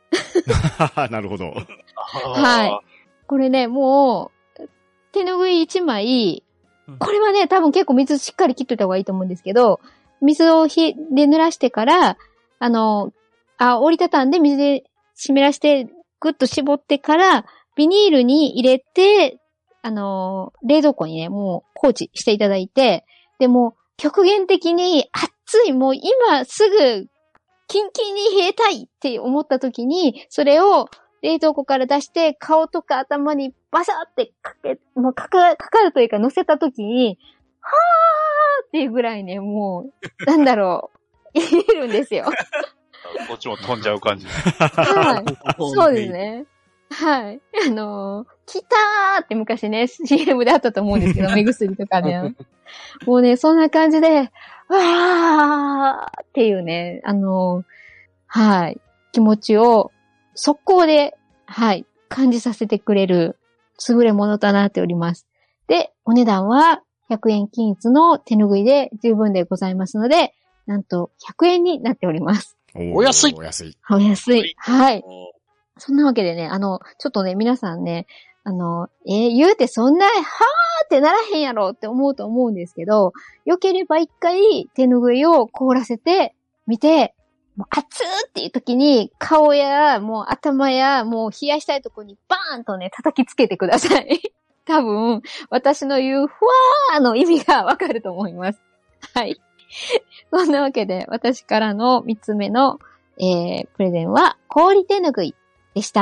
なるほど。 はい。これね、もう、手ぬぐい1枚、これはね、多分結構水しっかり切っといた方がいいと思うんですけど、水をで濡らしてから、折りたたんで水で湿らして、ぐっと絞ってから、ビニールに入れて、冷蔵庫にね、もう放置していただいて、でも、極限的に暑い、もう今すぐ、キンキンに冷えたいって思った時に、それを冷蔵庫から出して、顔とか頭にバシャってかかるというか乗せた時に、はーっていうぐらいね、もう、なんだろう、入れるんですよ。 こっちも飛んじゃう感じ。 はい。そうですね。はい。来たーって昔ね、CM であったと思うんですけど、目薬とかで。もうね、そんな感じで、わーっていうね、はい。気持ちを速攻で、はい。感じさせてくれる優れものとなっております。で、お値段は100円均一の手ぬぐいで十分でございますので、なんと100円になっております。 お安い。 お安い。 お安い。はい。そんなわけでね、ちょっとね、皆さんね、言うてそんな、はーってならへんやろって思うと思うんですけど、よければ一回手ぬぐいを凍らせてみて、もう熱ーっていう時に顔や、もう頭や、もう冷やしたいとこにバーンとね、叩きつけてください。多分、私の言うふわーの意味がわかると思います。はい。そんなわけで、私からの3つ目の、プレゼンは、氷手ぬぐいでした。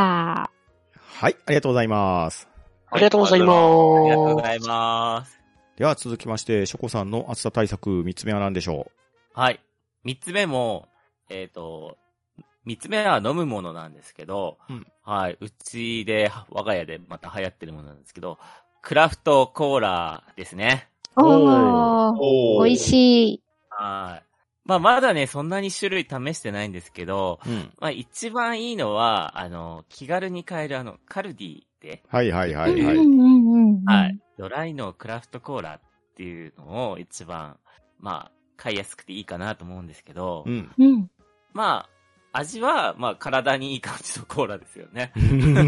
はい、ありがとうございます。 ありがとうございます。 ありがとうございます。 では続きまして、ショコさんの暑さ対策3つ目は何でしょう？はい。3つ目も、3つ目は飲むものなんですけど、はい。うちで、我が家でまた流行ってるものなんですけど、クラフトコーラですね。 おー、美味しい。 はい。まあ、まだね、そんなに種類試してないんですけど、まあ、一番いいのは、気軽に買えるカルディで。 はいはいはいはい。 はい。ドライのクラフトコーラっていうのを一番、まあ、買いやすくていいかなと思うんですけど、まあ、味は、まあ、体にいい感じのコーラですよね。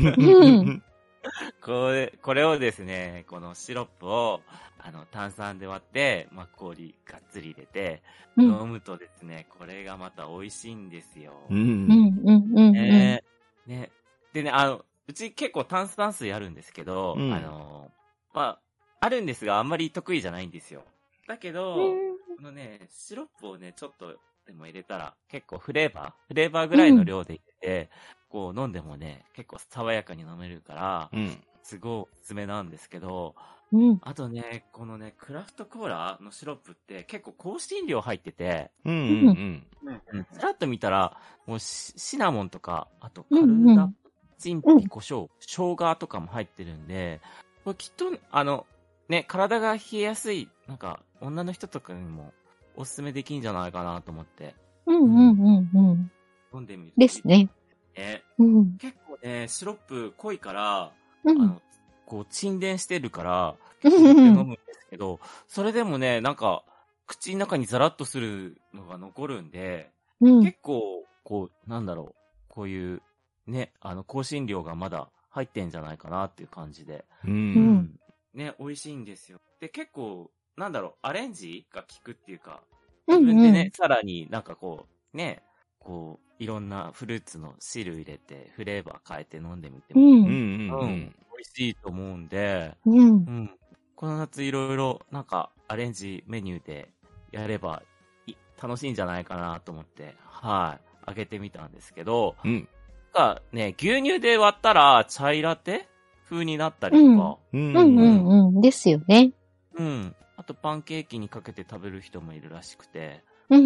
これをですね、このシロップを、炭酸で割って、まあ、氷がっつり入れて、飲むとですね、これがまた美味しいんですよ。ね。でね、うち結構炭酸水あるんですけど、まあ、あるんですが、あんまり得意じゃないんですよ。だけど、このね、シロップをね、ちょっとでも入れたら、結構フレーバーぐらいの量で入れて、こう飲んでもね、結構爽やかに飲めるから、すごいおすすめなんですけど、あとね、このね、クラフトコーラのシロップって結構香辛料入ってて、ちらっと見たら、もうシナモンとか、あとカルダチンピ胡椒、生姜とかも入ってるんで、これきっと、ね、体が冷えやすい、なんか、女の人とかにもおすすめできんじゃないかなと思って。飲んでみる。 ですね。 結構ね、シロップ濃いから、こう、沈殿してるから、飲むんですけど、それでもね、なんか、口の中にザラッとするのが残るんで、結構、こう、なんだろう、こういう、ね、香辛料がまだ入ってんじゃないかなっていう感じで。ね、美味しいんですよ。で、結構、なんだろう、アレンジが効くっていうか、自分でね、さらになんかこう、ね、こう、いろんなフルーツの汁入れて、フレーバー変えて飲んでみても、美味しいと思うんで、この夏いろいろなんかアレンジメニューでやれば楽しいんじゃないかなと思って、はい、あげてみたんですけど、なんかね、牛乳で割ったらチャイラテ風になったりとか。 ですよね。 あとパンケーキにかけて食べる人もいるらしくて。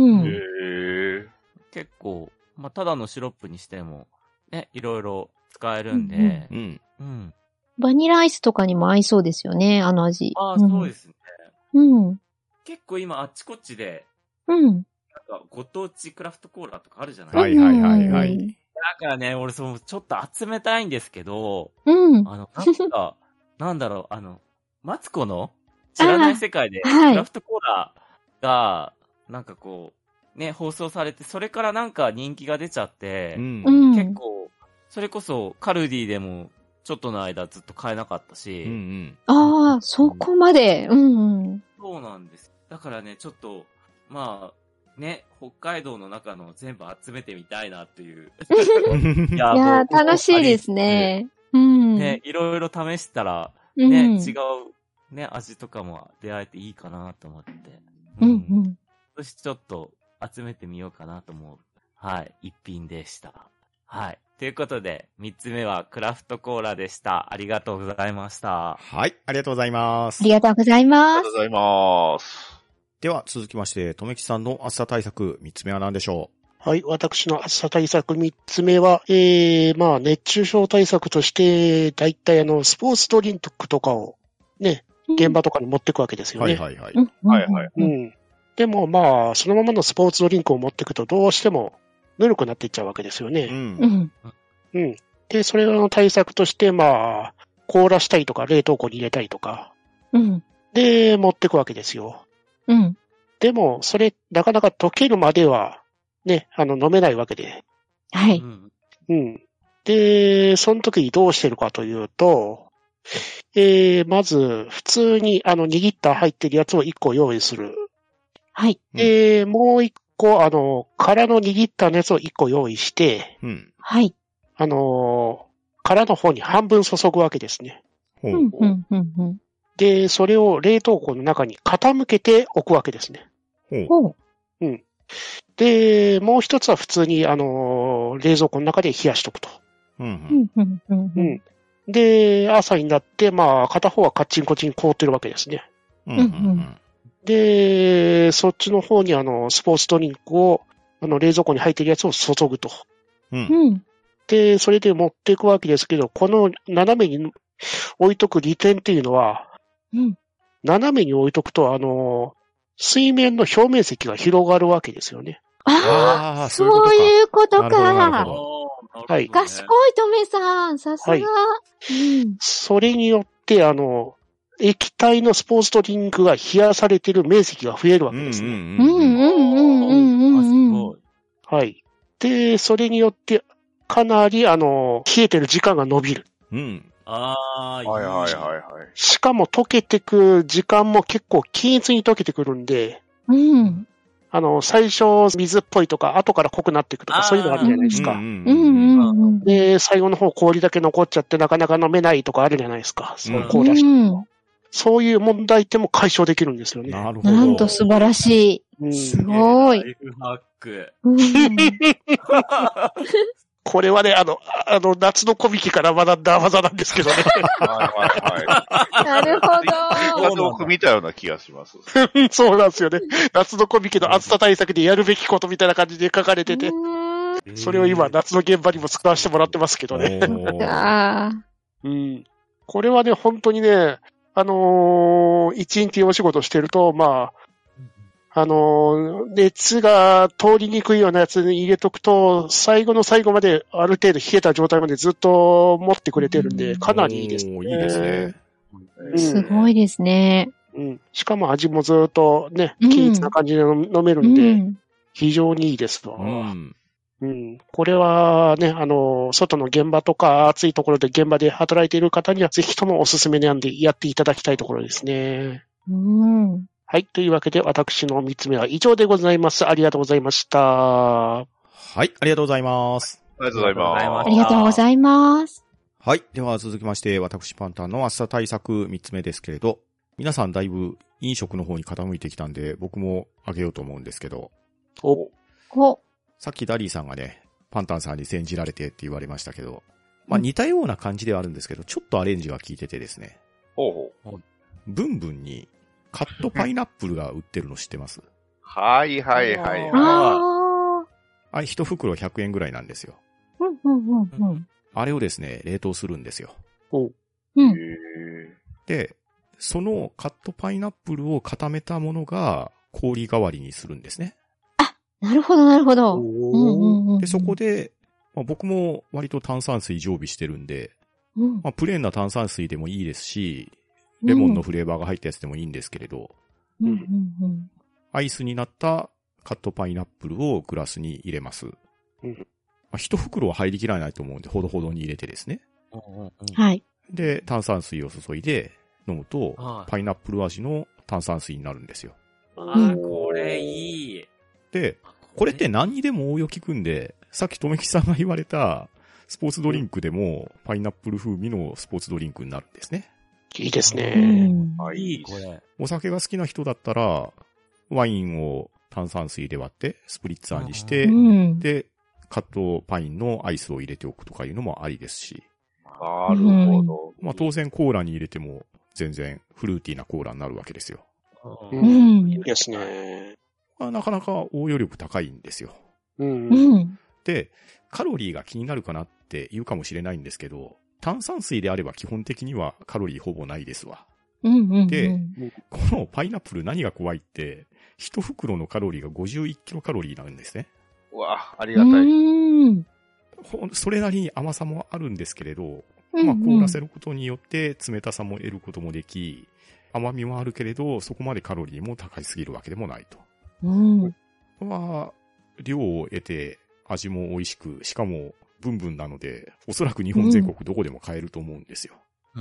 結構、まあ、ただのシロップにしても、ね、いろいろ使えるんで。 バニラアイスとかにも合いそうですよね、あの味。 そうですね。結構今あっちこっちで、なんかご当地クラフトコーラとかあるじゃないですか。だからね、俺ちょっと集めたいんですけど、なんだろう、マツコの知らない世界で、クラフトコーラが、なんかこう、ね、放送されて、それからなんか人気が出ちゃって、結構、 それこそカルディでもちょっとの間ずっと買えなかったし。 ああ、そこまで。 そうなんです。だからね、ちょっと、まあ、ね、北海道の中の全部集めてみたいなっていう。 いや、楽しいですね。 ね、いろいろ試したら、ね、違う、ね、味とかも出会えていいかなと思って。そしてちょっと集めてみようかなと思う。はい、一品でした。はい。ということで、3つ目はクラフトコーラでした。ありがとうございました。 はい、ありがとうございます。 ありがとうございます。 ありがとうございます。 では、続きまして、とめきさんの暑さ対策、3つ目は何でしょう？はい、私の暑さ対策3つ目は、まあ、熱中症対策として、だいたいスポーツドリンクとかを、ね、現場とかに持っていくわけですよね。 はいはい。 でもまあ、そのままのスポーツドリンクを持っていくと、どうしても、ぬるくなっていっちゃうわけですよね。で、それの対策として、まあ、凍らしたりとか、冷凍庫に入れたりとか、で、持っていくわけですよ。でも、それ、なかなか溶けるまでは、ね、飲めないわけで。 はい。 で、その時にどうしてるかというと、まず、普通に、握った入ってるやつを1個用意する。 はい。 で、もう1個、空の握ったやつを1個用意して、 はい。 空の方に半分注ぐわけですね。で、それを冷凍庫の中に傾けておくわけですね。で、もう一つは普通に、冷蔵庫の中で冷やしとくと。で、朝になって、まあ、片方はカッチンコチン凍ってるわけですね。で、そっちの方にスポーツドリンクを、冷蔵庫に入ってるやつを注ぐと。で、それで持っていくわけですけど、この斜めに置いとく利点っていうのは、斜めに置いとくと、水面の表面積が広がるわけですよね。 ああ、そういうことか。 はい。 賢いとめさん、さすが。 それによって、液体のスポーツドリンクが冷やされている面積が増えるわけですね。はい。で、それによって、かなり、冷えてる時間が伸びる。しかも溶けてく時間も結構均一に溶けてくるんで、最初水っぽいとか、後から濃くなっていくとか、そういうのあるじゃないですか。で、最後の方氷だけ残っちゃってなかなか飲めないとかあるじゃないですか。そういう凍らして。そういう問題点も解消できるんですよね。 なるほど。 なんと素晴らしい。すごい。 ライフハック。 これはね、夏のコミケから学んだ技なんですけどね。 なるほど。 夏を見たような気がします。 そうなんですよね。夏のコミケの暑さ対策でやるべきことみたいな感じで書かれてて、それを今夏の現場にも使わせてもらってますけどね。これはね、本当にね、一日お仕事してると、まあ、熱が通りにくいようなやつに入れとくと、最後の最後まである程度冷えた状態までずっと持ってくれてるんで、かなりいいですね。 いいですね。 すごいですね。 しかも味もずっとね、均一な感じで飲めるんで、非常にいいですわ。これはね、外の現場とか暑いところで現場で働いている方にはぜひともおすすめなんでやっていただきたいところですね。はい。というわけで、私の3つ目は以上でございます。ありがとうございました。 はい。ありがとうございます。 ありがとうございます。 ありがとうございます。 はい。では続きまして、私パンタンの暑さ対策3つ目ですけれど、皆さんだいぶ飲食の方に傾いてきたんで、僕もあげようと思うんですけど。さっきダリーさんがね、パンタンさんに煎じられてって言われましたけど、まあ似たような感じではあるんですけど、ちょっとアレンジが効いててですね。ブンブンにカットパイナップルが売ってるの知ってます？ はいはいはい。 あれ一袋100円ぐらいなんですよ。あれをですね、冷凍するんですよ。で、そのカットパイナップルを固めたものが氷代わりにするんですね。 なるほど、なるほど。 で、そこで、まあ、僕も割と炭酸水常備してるんで、まあ、プレーンな炭酸水でもいいですし、レモンのフレーバーが入ったやつでもいいんですけれど、アイスになったカットパイナップルをグラスに入れます。 一袋は入りきらないと思うんで、ほどほどに入れてですね。 はい。 で、炭酸水を注いで飲むと、パイナップル味の炭酸水になるんですよ。 これいい。 で、これって何にでも応用効くんで、さっきとめきさんが言われた、スポーツドリンクでも、パイナップル風味のスポーツドリンクになるんですね。 いいですね。 いい、これ。 お酒が好きな人だったら、ワインを炭酸水で割って、スプリッツァーにして、で、カットパインのアイスを入れておくとかいうのもありですし。 なるほど。 まあ当然コーラに入れても、全然フルーティーなコーラになるわけですよ。 いいですね。 まあ、なかなか応用力高いんですよ。で、カロリーが気になるかなって言うかもしれないんですけど、炭酸水であれば基本的にはカロリーほぼないですわ。で、このパイナップル何が怖いって、一袋のカロリーが51キロカロリーなんですね。 うわ、ありがたい。 それなりに甘さもあるんですけれど、まあ凍らせることによって冷たさも得ることもでき、甘みもあるけれど、そこまでカロリーも高すぎるわけでもないと。まあ、量を得て味も美味しく、しかもブンブンなので、おそらく日本全国どこでも買えると思うんですよ。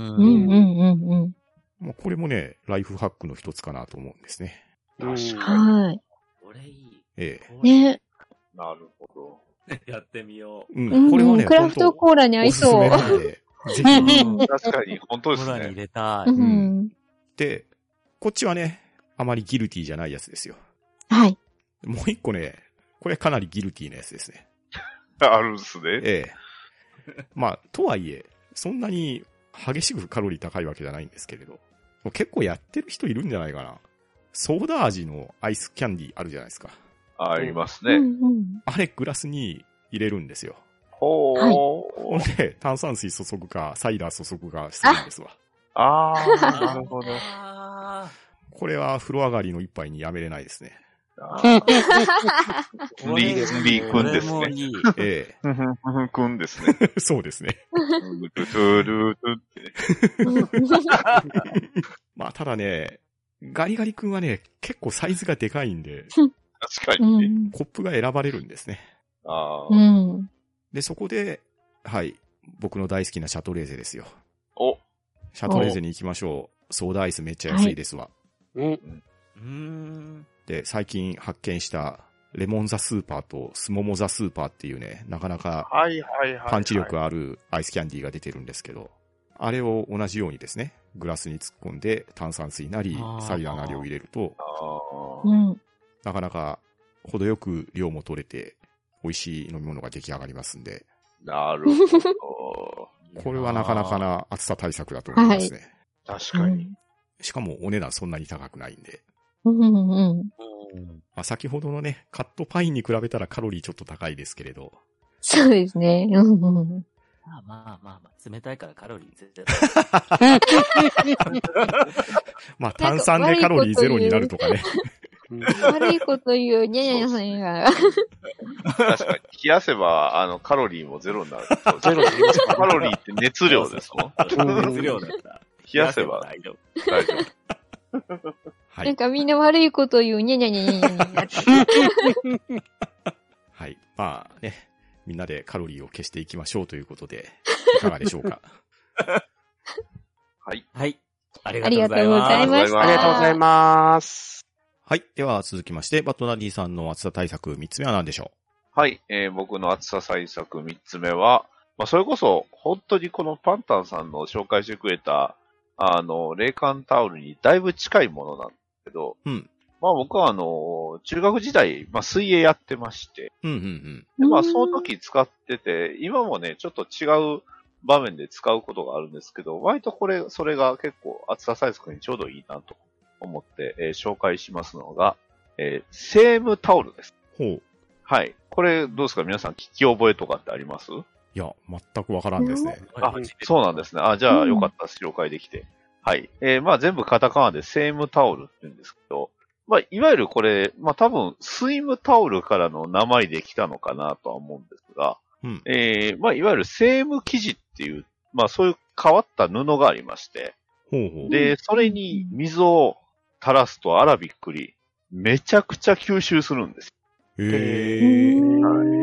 まあこれもね、ライフハックの一つかなと思うんですね。 確かに。 これいい。 ね。 なるほど。 やってみよう。これはね、 クラフトコーラに合いそう。 ぜひ。 確かに、本当ですね。 コーラに入れたい。 で、こっちはね、あまりギルティーじゃないやつですよ。 はい。 もう一個ね、これかなりギルティーなやつですね。 あるんすね。 まあ、とはいえ、そんなに激しくカロリー高いわけじゃないんですけれど、結構やってる人いるんじゃないかな。ソーダ味のアイスキャンディーあるじゃないですか。 ありますね。 あれグラスに入れるんですよ。 ほんで、炭酸水注ぐか、サイダー注ぐかするんですわ。 なるほど。 これは風呂上がりの一杯にやめれないですね。 リーくんですね。くんですね。 そうですね。まあ、ただね、ガリガリ君はね、結構サイズがでかいんで、 確かにね。 コップが選ばれるんですね。で、そこで、はい、僕の大好きなシャトレーゼですよ。シャトレーゼに行きましょう。ソーダアイスめっちゃ安いですわ。で、最近発見したレモンザスーパーとスモモザスーパーっていうね、なかなかパンチ力あるアイスキャンディーが出てるんですけど、あれを同じようにですね、グラスに突っ込んで炭酸水なりサイダーなりを入れると、なかなか程よく量も取れて美味しい飲み物が出来上がりますんで。 なるほど。 これはなかなかな暑さ対策だと思いますね。 確かに。 しかもお値段そんなに高くないんで。まあ、先ほどのね、カットパインに比べたらカロリーちょっと高いですけれど。 そうですね。 まあ、冷たいからカロリーゼロ。まあ、炭酸でカロリーゼロになるとかね。 悪いこと言う、にゃにゃにゃさんが。 確かに。冷やせば、カロリーもゼロになる。ゼロになりますか？カロリーって熱量ですもん。 熱量だった。 冷やせば大丈夫。 はい、なんかみんな悪いこと言う、にゃにゃにゃにゃにゃにゃ。 はい。まあね、みんなでカロリーを消していきましょうということで、いかがでしょうか。 はい。 はい。ありがとうございます。 ありがとうございます。 はい。では続きまして、バットナディさんの暑さ対策3つ目は何でしょう？はい。僕の暑さ対策3つ目は、まあ、それこそ、本当にこのパンタンさんの紹介してくれた、冷感タオルにだいぶ近いものなんですけど、まあ僕は中学時代、まあ水泳やってまして、でまあその時使ってて、今もね、ちょっと違う場面で使うことがあるんですけど、割とそれが結構暑さ対策にちょうどいいなと思って、紹介しますのが、セームタオルです。はい。これどうですか？皆さん聞き覚えとかってあります？ いや、全くわからんですね。 そうなんですね。じゃあよかったです。紹介できて。はい。まあ全部カタカナでセームタオルって言うんですけど、まあいわゆるこれ、まあ多分スイムタオルからの名前で来たのかなとは思うんですが、まあいわゆるセーム生地っていう、まあそういう変わった布がありまして、で、それに水を垂らすとあらびっくり、めちゃくちゃ吸収するんです。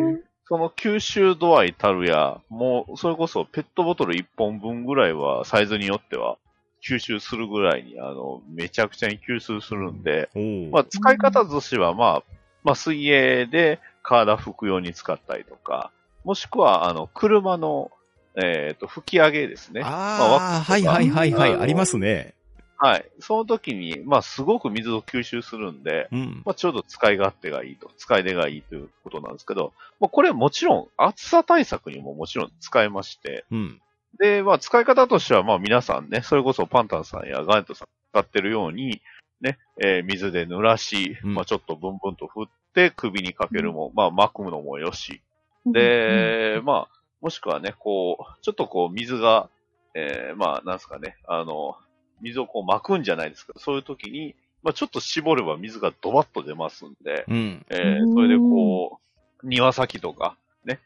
その吸収度合いたるや、もう、それこそペットボトル1本分ぐらいは、サイズによっては、吸収するぐらいに、めちゃくちゃに吸収するんで、まあ、使い方としては、まあ、水泳で体拭くように使ったりとか、もしくは、車の、吹き上げですね。 はいはいはいはい、ありますね。 はい。その時に、まあ、すごく水を吸収するんで、まあ、ちょうど使い勝手がいいと、使い出がいいということなんですけど、まあ、これもちろん、暑さ対策にももちろん使えまして、で、まあ、使い方としては、まあ、皆さんね、それこそパンタンさんやガーネットさん使ってるように、ね、水で濡らし、まあ、ちょっとブンブンと振って首にかけるも、まあ、巻くのもよし。で、まあ、もしくはね、こう、ちょっとこう、水が、まあ、なんすかね、水をこう巻くんじゃないですけど、そういう時に、まあちょっと絞れば水がドバッと出ますんで、それでこう、庭先とか、ね、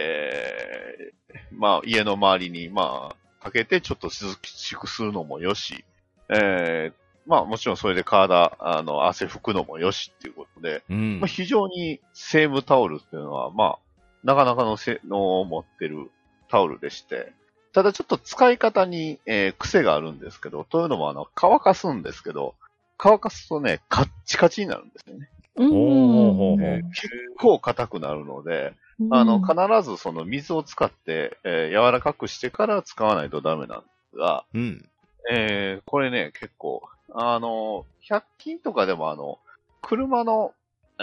まあ家の周りに、まあ、かけてちょっと涼しくするのもよし、まあもちろんそれで体、汗拭くのもよしっていうことで、まあ非常にセームタオルっていうのは、まあ、なかなかの性能を持ってるタオルでして、ただちょっと使い方に、癖があるんですけど、というのも乾かすんですけど、乾かすとね、カッチカチになるんですよね。結構硬くなるので、必ずその水を使って、柔らかくしてから使わないとダメなんですが、これね、結構、100均とかでも車の、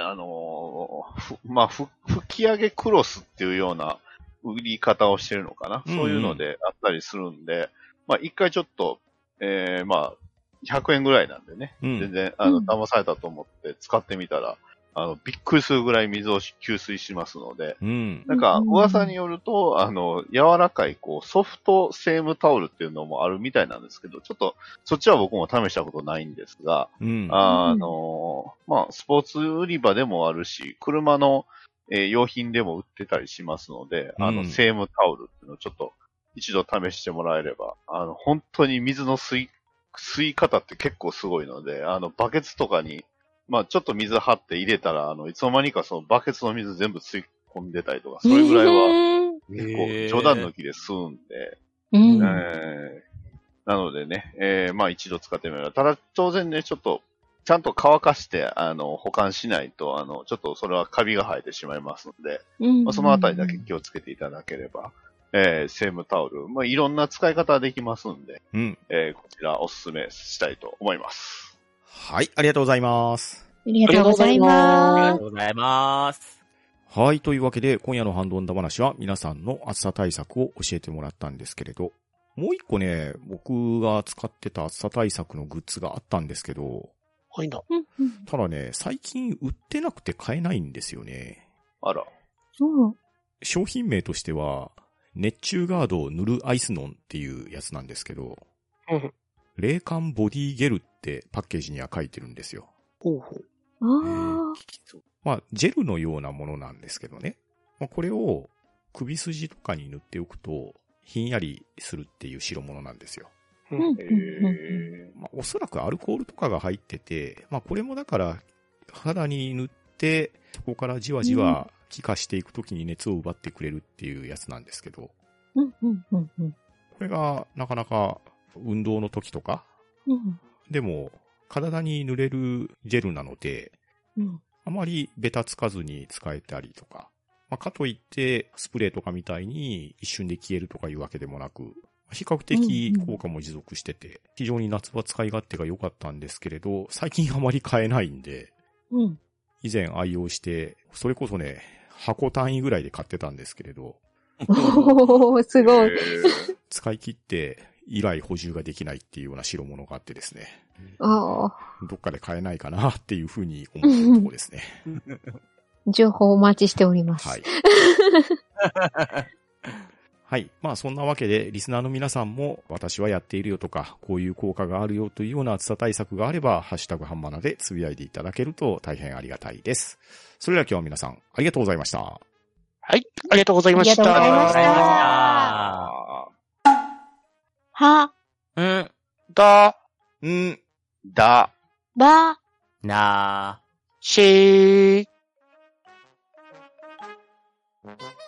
まあ、吹き上げクロスっていうような、売り方をしてるのかな、そういうのであったりするんで、まあ一回ちょっと、まあ、100円ぐらいなんでね、全然、騙されたと思って使ってみたら、びっくりするぐらい水を吸水しますので、なんか、噂によると、柔らかい、こう、ソフトセームタオルっていうのもあるみたいなんですけど、ちょっと、そっちは僕も試したことないんですが、まあ、スポーツ売り場でもあるし、車の、用品でも売ってたりしますので、セームタオルっていうのをちょっと一度試してもらえれば、本当に水の吸い方って結構すごいので、バケツとかに、まあちょっと水張って入れたら、いつの間にかそのバケツの水全部吸い込んでたりとか、それぐらいは結構冗談抜きで吸うんで、なのでね、まあ一度使ってみれば、ただ当然ね、ちょっと、ちゃんと乾かして、保管しないと、ちょっとそれはカビが生えてしまいますので、まあ、そのあたりだけ気をつけていただければ、セームタオル、まあ、いろんな使い方ができますんで、こちらおすすめしたいと思います。 はい、ありがとうございます。 ありがとうございます。 ありがとうございます。 はい、というわけで、今夜のハンドンダ話は皆さんの暑さ対策を教えてもらったんですけれど、もう一個ね、僕が使ってた暑さ対策のグッズがあったんですけど、ただね、最近売ってなくて買えないんですよね。 あら。 商品名としては、熱中ガードを塗るアイスノンっていうやつなんですけど、冷感ボディゲルってパッケージには書いてるんですよ。まあ、ジェルのようなものなんですけどね。まあ、これを首筋とかに塗っておくと、ひんやりするっていう代物なんですよ。まあ、おそらくアルコールとかが入ってて、まあこれもだから肌に塗ってそこからじわじわ気化していくときに熱を奪ってくれるっていうやつなんですけど、これがなかなか運動の時とか、でも体に塗れるジェルなので、あまりベタつかずに使えたりとか、まあ、かといってスプレーとかみたいに一瞬で消えるとかいうわけでもなく、比較的効果も持続してて、非常に夏場使い勝手が良かったんですけれど、最近あまり買えないんで、以前愛用して、それこそね、箱単位ぐらいで買ってたんですけれど、 すごい。 使い切って以来補充ができないっていうような代物があってですね、 どっかで買えないかなっていうふうに思ってるところですね。 情報お待ちしております。 はい。はい。まあそんなわけで、リスナーの皆さんも、私はやっているよとか、こういう効果があるよというような暑さ対策があれば、ハッシュタグハンマナでつぶやいていただけると大変ありがたいです。それでは今日は皆さん、ありがとうございました。 はい。ありがとうございました。 ありがとうございました。は、 ん、 だ、 ん、 だ、 ば、 なしー。 す。